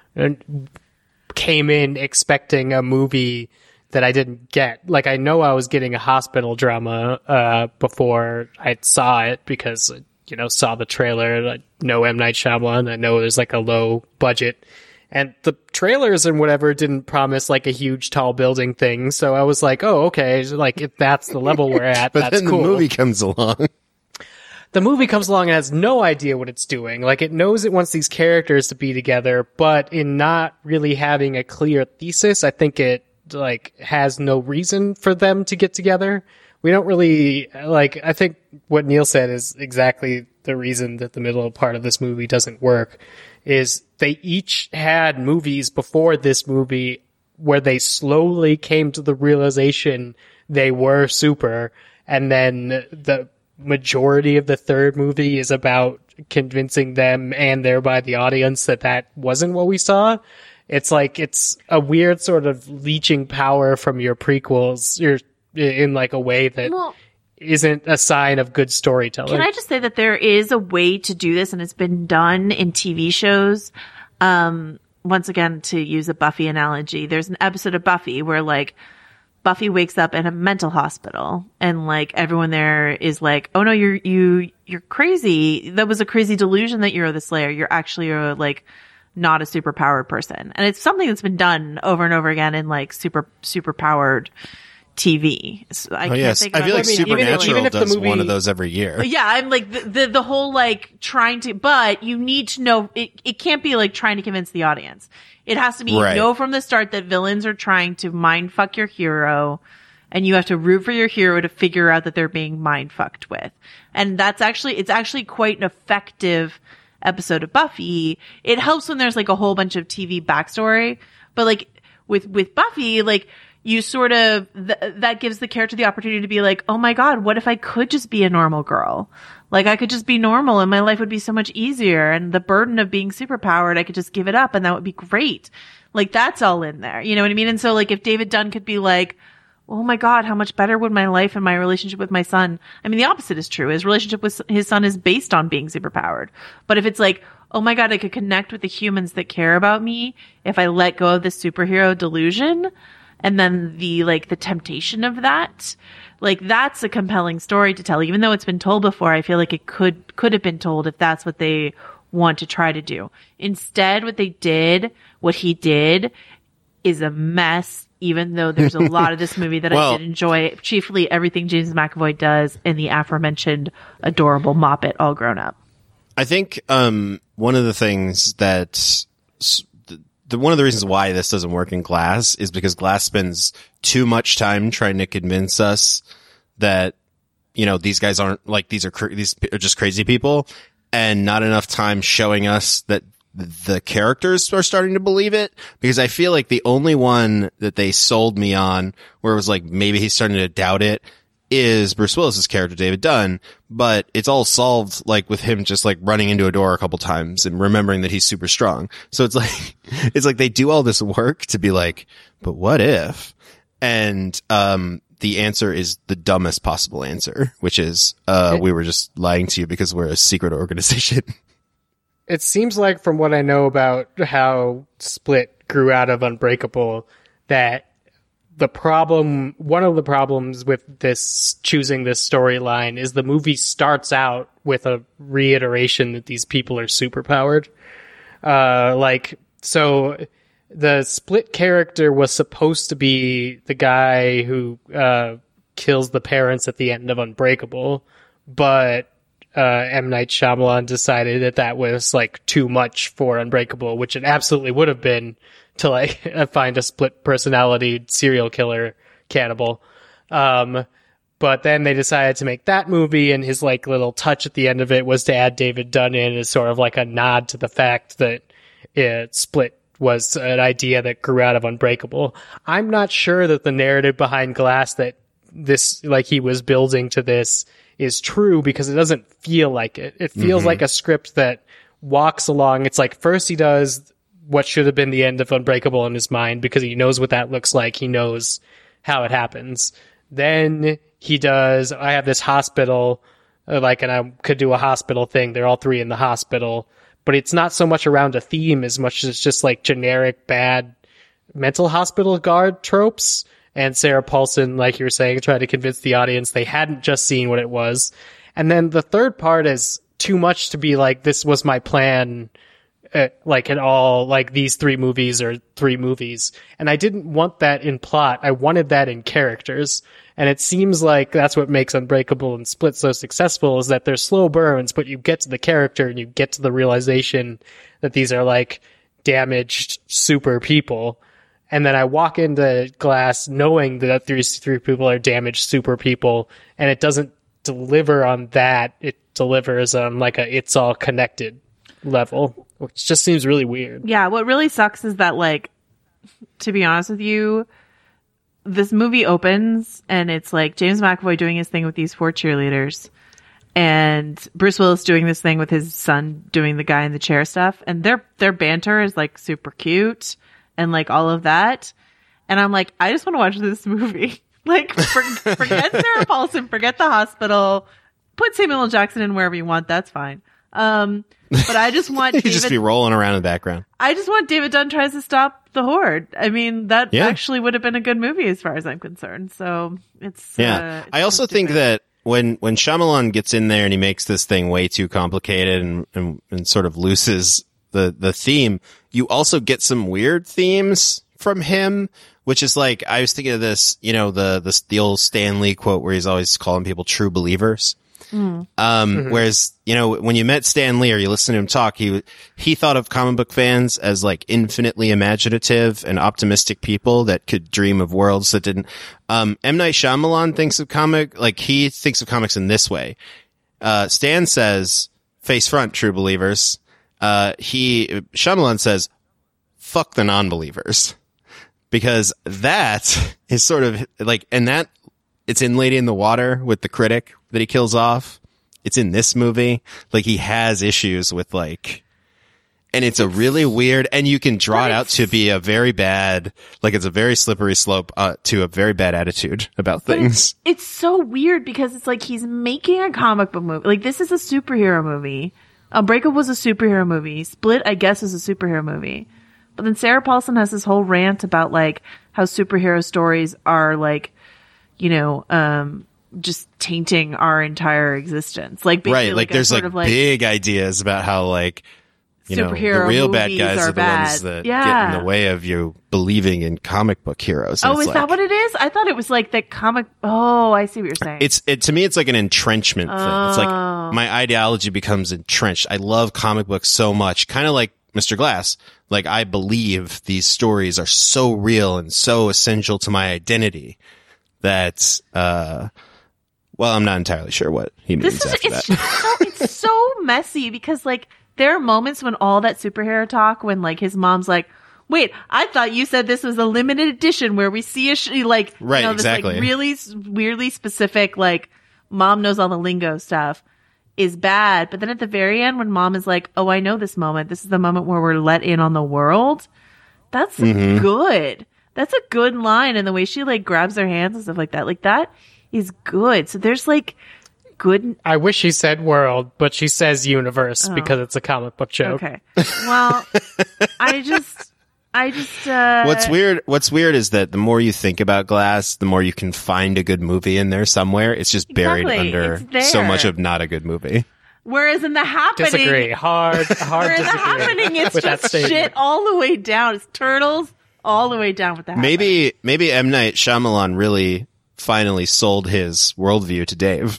came in expecting a movie that I didn't get. Like, I know I was getting a hospital drama uh before I saw it because, you know, saw the trailer. I know M. Night Shyamalan. I know there's like a low budget. And the trailers and whatever didn't promise like a huge tall building thing. So I was like, oh, okay. Like if that's the level we're at, But that's then cool. the movie comes along. The movie comes along and has no idea what it's doing. Like it knows it wants these characters to be together, but in not really having a clear thesis, I think it like has no reason for them to get together. We don't really like, I think what Neil said is exactly the reason that the middle part of this movie doesn't work is they each had movies before this movie where they slowly came to the realization they were super. And then the majority of the third movie is about convincing them and thereby the audience that that wasn't what we saw. It's like, it's a weird sort of leeching power from your prequels. You're in like a way that Well, isn't a sign of good storytelling. Can I just say that there is a way to do this, and it's been done in T V shows. Um, once again, to use a Buffy analogy, there's an episode of Buffy where like Buffy wakes up in a mental hospital, and like everyone there is like, "Oh no, you're you you're crazy. That was a crazy delusion that you're the Slayer. You're actually a like not a super powered person." And it's something that's been done over and over again in like super super powered T V. So I Oh can't yes, think I of feel like I mean, even if- Supernatural even if the does movie- one of those every year. Yeah, I'm like the, the the whole like trying to, but you need to know it. It can't be like trying to convince the audience. It has to be Right. you know from the start that villains are trying to mind fuck your hero, and you have to root for your hero to figure out that they're being mind fucked with. And that's actually it's actually quite an effective episode of Buffy. It helps when there's like a whole bunch of T V backstory, but like with with Buffy, like. You sort of, th- that gives the character the opportunity to be like, oh my God, what if I could just be a normal girl? Like I could just be normal and my life would be so much easier, and the burden of being superpowered, I could just give it up and that would be great. Like that's all in there. You know what I mean? And so like if David Dunn could be like, oh my God, how much better would my life and my relationship with my son? I mean, the opposite is true. His relationship with his son is based on being superpowered. But if it's like, oh my God, I could connect with the humans that care about me if I let go of the superhero delusion, and then the, like, the temptation of that, like, that's a compelling story to tell. Even though it's been told before, I feel like it could, could have been told if that's what they want to try to do. Instead, what they did, what he did, is a mess, even though there's a lot of this movie that Well- I did enjoy, chiefly everything James McAvoy does and the aforementioned adorable Moppet all grown up. I think um, one of the things that s- the, the one of the reasons why this doesn't work in Glass is because Glass spends too much time trying to convince us that, you know, these guys aren't like these are cr- these are just crazy people, and not enough time showing us that the characters are starting to believe it. Because I feel like the only one that they sold me on, where it was like maybe he's starting to doubt it, is Bruce Willis's character, David Dunn, but it's all solved like with him just like running into a door a couple times and remembering that he's super strong. So it's like, it's like they do all this work to be like, but what if? And, um, the answer is the dumbest possible answer, which is, uh, we were just lying to you because we're a secret organization. It seems like from what I know about how Split grew out of Unbreakable, that the problem, one of the problems with this, choosing this storyline is the movie starts out with a reiteration that these people are superpowered. Uh, like, so the Split character was supposed to be the guy who, uh, kills the parents at the end of Unbreakable, but, uh, M. Night Shyamalan decided that that was like too much for Unbreakable, which it absolutely would have been, to like find a split personality serial killer cannibal. Um, but then they decided to make that movie, and his like little touch at the end of it was to add David Dunn in as sort of like a nod to the fact that it, Split was an idea that grew out of Unbreakable. I'm not sure that the narrative behind Glass that this, like he was building to this, is true, because it doesn't feel like it. It feels Mm-hmm. like a script that walks along. It's like first he does what should have been the end of Unbreakable in his mind, because he knows what that looks like. He knows how it happens. Then he does, I have this hospital, uh, like, and I could do a hospital thing. They're all three in the hospital, but it's not so much around a theme as much as it's just like generic bad mental hospital guard tropes. And Sarah Paulson, like you were saying, tried to convince the audience they hadn't just seen what it was. And then the third part is too much to be like, this was my plan. Uh, like in all, like these three movies are three movies. And I didn't want that in plot. I wanted that in characters. And it seems like that's what makes Unbreakable and Split so successful, is that they're slow burns, but you get to the character and you get to the realization that these are like damaged super people. And then I walk into Glass knowing that these three people are damaged super people, and it doesn't deliver on that. It delivers on like a it's all connected level, which just seems really weird. Yeah, what really sucks is that, like, to be honest with you, this movie opens and it's like James McAvoy doing his thing with these four cheerleaders, and Bruce Willis doing this thing with his son doing the guy in the chair stuff, and their their banter is like super cute and like all of that. And I'm like, I just want to watch this movie. Like, for, forget Sarah Paulson, forget the hospital, put Samuel L. Jackson in wherever you want. That's fine. Um, but I just want He'd David, just be rolling around in the background. I just want David Dunn tries to stop the Horde. I mean, that Yeah. actually would have been a good movie as far as I'm concerned. So it's, Yeah. uh, it's I also so think stupid. that when, when Shyamalan gets in there and he makes this thing way too complicated and, and, and sort of loses the, the theme, you also get some weird themes from him which is like, I was thinking of this, you know, the, the, the old Stan Lee quote where he's always calling people true believers. Mm. Um, mm-hmm. Whereas, you know, when you met Stan Lee or you listen to him talk, he, he thought of comic book fans as like infinitely imaginative and optimistic people that could dream of worlds that didn't. Um, M. Night Shyamalan thinks of comic, like he thinks of comics in this way. Uh, Stan says, face front, true believers. Uh, he, Shyamalan says, fuck the non-believers. Because that is sort of like, and that, it's in Lady in the Water with the critic that he kills off. It's in this movie. Like he has issues with like, and it's a really weird, and you can draw it out to be a very bad, like it's a very slippery slope uh, to a very bad attitude about things. It's, it's so weird because it's like he's making a comic book movie. Like this is a superhero movie. Unbreakable was a superhero movie. Split, I guess, is a superhero movie. But then Sarah Paulson has this whole rant about like how superhero stories are like, you know, um, just tainting our entire existence. Like, right. Like, like there's like, like big ideas about how like, you know, the real bad guys are, are the bad. ones that yeah. get in the way of you believing in comic book heroes. And oh, is like, that what it is? I thought it was like the comic. Oh, I see what you're saying. It's, it, to me, it's like an entrenchment thing. Oh. It's like my ideology becomes entrenched. I love comic books so much. Kind of like Mister Glass. Like, I believe these stories are so real and so essential to my identity that, uh, well, I'm not entirely sure what he means this is, after it's that. So, it's so messy because, like, there are moments when all that superhero talk, when, like, his mom's like, wait, I thought you said this was a limited edition where we see a, sh-, like, right, you know, this, exactly. like, really weirdly specific, like, mom knows all the lingo stuff is bad. But then at the very end, when mom is like, oh, I know this moment. This is the moment where we're let in on the world. That's mm-hmm. good. That's a good line. And the way she like grabs their hands and stuff like that, like that is good. So there's like good. I wish she said world, but she says universe oh. because it's a comic book joke. Okay. Well, I just, I just, uh. What's weird, what's weird is that the more you think about Glass, the more you can find a good movie in there somewhere. It's just buried exactly. under so much of not a good movie. Whereas in The Happening. Disagree. Hard, hard whereas disagree. The Happening, it's with just shit all the way down. It's turtles all the way down with The Happening. Maybe, maybe M. Night Shyamalan really finally sold his worldview to Dave.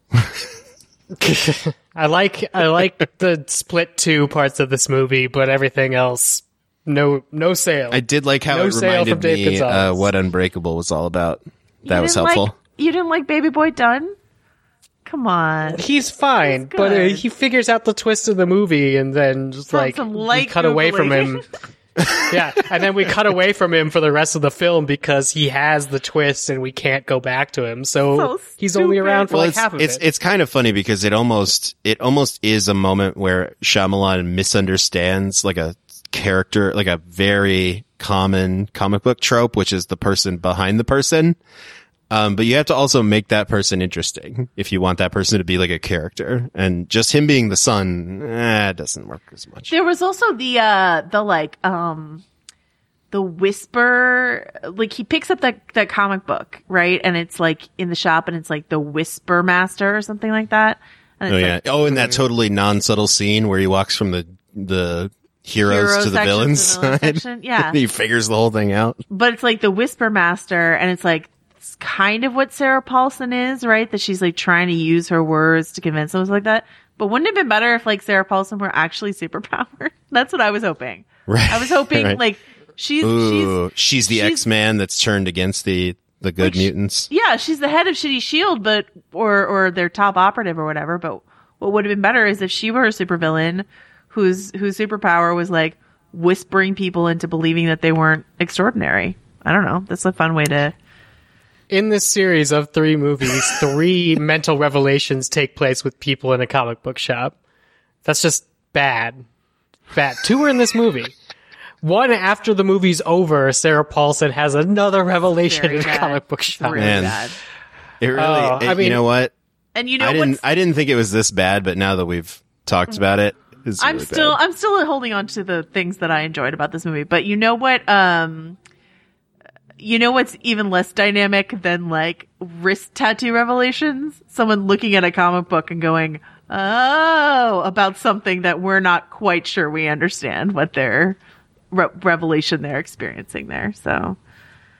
I like, I like the split two parts of this movie, but everything else, no, no sale. I did like how no it reminded me uh, what Unbreakable was all about. That you was helpful. Like, you didn't like Baby Boy Dunn? Come on. He's fine, He's but uh, he figures out the twist of the movie, and then just From like some we light cut Googling. away from him. Yeah, and then we cut away from him for the rest of the film because he has the twist, and we can't go back to him. So, so he's only around for well, like it's, half of it's, it. It's kind of funny because it almost it almost is a moment where Shyamalan misunderstands like a character, like a very common comic book trope, which is the person behind the person. Um, but you have to also make that person interesting if you want that person to be like a character. And just him being the son, eh, doesn't work as much. There was also the, uh, the like, um, the whisper, like he picks up that, that comic book, right? And it's like in the shop and it's like the Whisper Master or something like that. And Oh it's yeah. like, Oh, and that totally non-subtle scene where he walks from the, the heroes Hero to the section villains to the villain side. section, yeah. He figures the whole thing out. But it's like the Whisper Master, and it's like it's kind of what Sarah Paulson is, right? That she's like trying to use her words to convince someone like that. But wouldn't it have been better if like Sarah Paulson were actually superpowered? That's what I was hoping. Right. I was hoping Right. like she's Ooh, she's she's the she's- X-Man that's turned against the the good Like, sh- mutants. yeah, she's the head of Shitty Shield, but or or their top operative or whatever. But what would have been better is if she were a supervillain whose whose superpower was like whispering people into believing that they weren't extraordinary. I don't know. That's a fun way to. In this series of three movies, three mental revelations take place with people in a comic book shop. That's just bad. Bad. Two are in this movie. One, after the movie's over, Sarah Paulson has another revelation Very in a bad. comic book shop. Really Man. bad. It really, Oh, it- I mean- you know what? And you know I didn't, what's I didn't think it was this bad, but now that we've talked about it, it's I'm really still bad. I'm still holding on to the things that I enjoyed about this movie. But you know what? Um, you know what's even less dynamic than like wrist tattoo revelations? Someone looking at a comic book and going, "Oh," about something that we're not quite sure we understand what their re- revelation they're experiencing there. So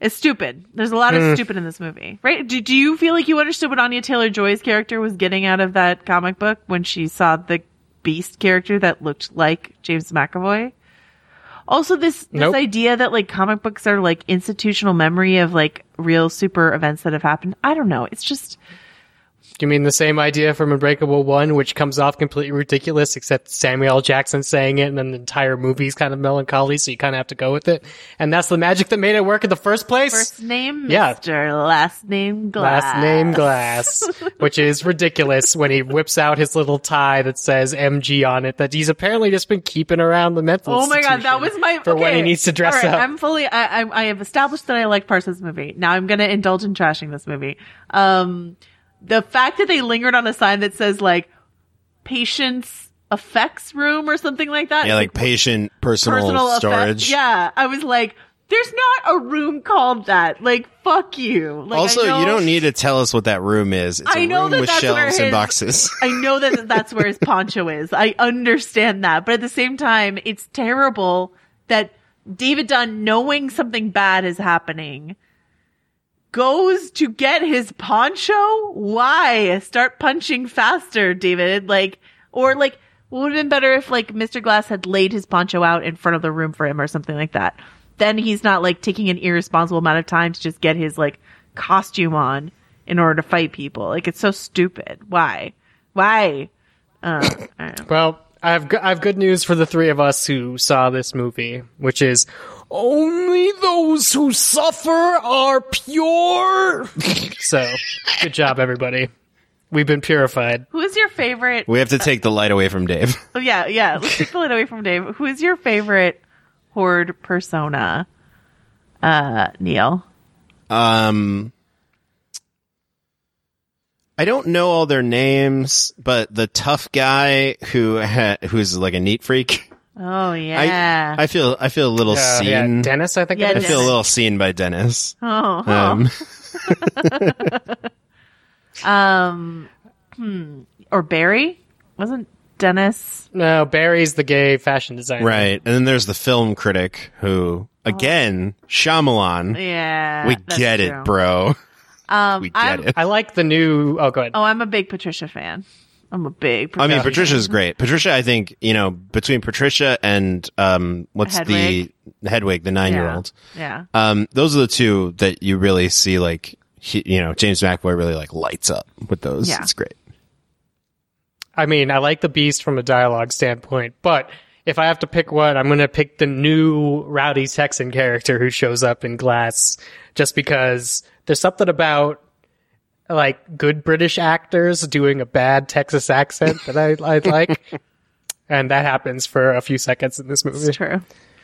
It's stupid. There's a lot of mm. stupid in this movie, right? Do, do you feel like you understood what Anya Taylor-Joy's character was getting out of that comic book when she saw the Beast character that looked like James McAvoy? Also, this, this nope. idea that like comic books are like institutional memory of like real super events that have happened. I don't know. It's just... You mean the same idea from Unbreakable one, which comes off completely ridiculous, except Samuel L. Jackson saying it, and then the entire movie's kind of melancholy, so you kind of have to go with it. And that's the magic that made it work in the first place. First name Mister Yeah. Last name Glass. Last name Glass, which is ridiculous when he whips out his little tie that says M G on it, that he's apparently just been keeping around the mental Oh my god, that was my... For okay. when he needs to dress right, up. I'm fully... I, I, I have established that I like parts of this movie. Now I'm going to indulge in trashing this movie. Um... The fact that they lingered on a sign that says, like, patient's effects room or something like that. Yeah, like, like patient personal, personal storage. Effects. Yeah, I was like, there's not a room called that. Like, fuck you. Like, also, know, you don't need to tell us what that room is. It's a I know room that with that's shelves where his, and boxes. I know that that's where his poncho is. I understand that. But at the same time, it's terrible that David Dunn, knowing something bad is happening, goes to get his poncho? Why? Start punching faster, David. Like, or like, what would have been better if like Mister Glass had laid his poncho out in front of the room for him or something like that. Then he's not like taking an irresponsible amount of time to just get his like costume on in order to fight people. Like, it's so stupid. Why? Why? Uh, I don't know. Well, I have go- I have good news for the three of us who saw this movie, which is only those who suffer are pure. So, good job, everybody. We've been purified. Who is your favorite? We have to take the light away from Dave. Oh yeah, yeah. Let's take the light away from Dave. Who is your favorite Horde persona, uh, Neil? Um, I don't know all their names, but the tough guy who ha- who's like a neat freak. Oh yeah. I, I feel I feel a little uh, seen. Yeah, Dennis, I think. Yeah, it I is. feel a little seen by Dennis. Oh. Um, um hmm. Or Barry? Wasn't Dennis? No, Barry's the gay fashion designer. right, and then there's the film critic who, again, Shyamalan. Yeah. we that's get true. it, bro. Um, we get I'm, it. I like the new. Oh, go ahead. Oh, I'm a big Patricia fan. I'm a big. I mean, Patricia Patricia's fan. great. Patricia, I think, you know, between Patricia and um, what's Hedwig. the Hedwig, the nine-year-old. Yeah. Um, those are the two that you really see, like, he, you know, James McAvoy really like lights up with those. Yeah. It's great. I mean, I like the Beast from a dialogue standpoint, but if I have to pick one, I'm going to pick the new Rowdy Texan character who shows up in Glass, just because there's something about like good British actors doing a bad Texas accent that I, I like. And that happens for a few seconds in this movie. It's true.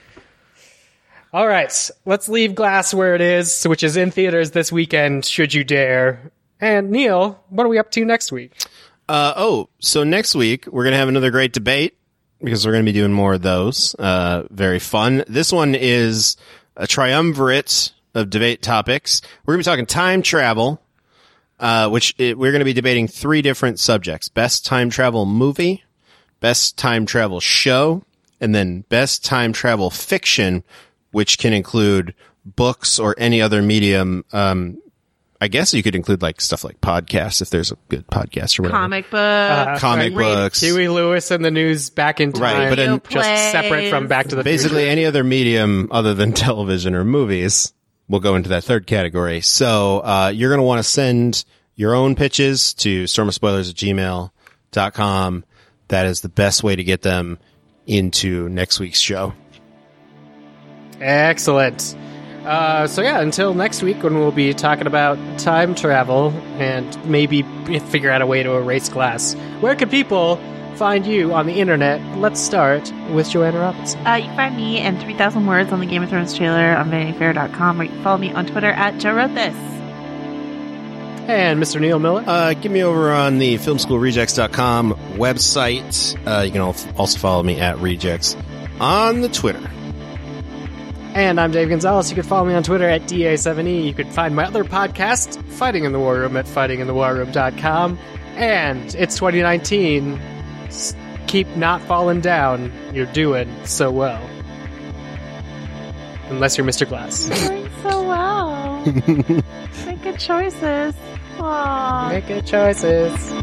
All right, let's leave Glass where it is, which is in theaters this weekend, should you dare. And Neil, what are we up to next week? Uh, oh, so next week we're going to have another great debate because we're going to be doing more of those. Uh, very fun. This one is a triumvirate of debate topics. We're going to be talking time travel, uh, which it, we're going to be debating three different subjects. Best time travel movie, best time travel show, and then best time travel fiction, which can include books or any other medium. Um, I guess you could include like stuff like podcasts if there's a good podcast or whatever. Comic book. Uh, Comic right. books. Huey Lewis and the News Back in Time. Right, but in- just separate from Back to the Basically Future. any other medium other than television or movies will go into that third category. So, uh, you're going to want to send your own pitches to stormofspoilers at gmail dot com. That is the best way to get them into next week's show. Excellent. Uh, so yeah, until next week when we'll be talking about time travel and maybe figure out a way to erase Glass. Where can people find you on the internet? Let's start with Joanna Robinson. Uh, you can find me and three thousand words on the Game of Thrones trailer on vanity fair dot com, or you can follow me on Twitter at Joe Wrote This. And Mister Neil Miller. Uh, get me over on the film school rejects dot com website. Uh, you can also follow me at Rejects on the Twitter. And I'm Dave Gonzalez. You can follow me on Twitter at D A seven E. You can find my other podcast, Fighting in the War Room, at fighting in the war room dot com. And it's twenty nineteen. S- keep not falling down. You're doing so well. Unless you're Mister Glass. Doing so well. Make good choices. Aww. Make good choices.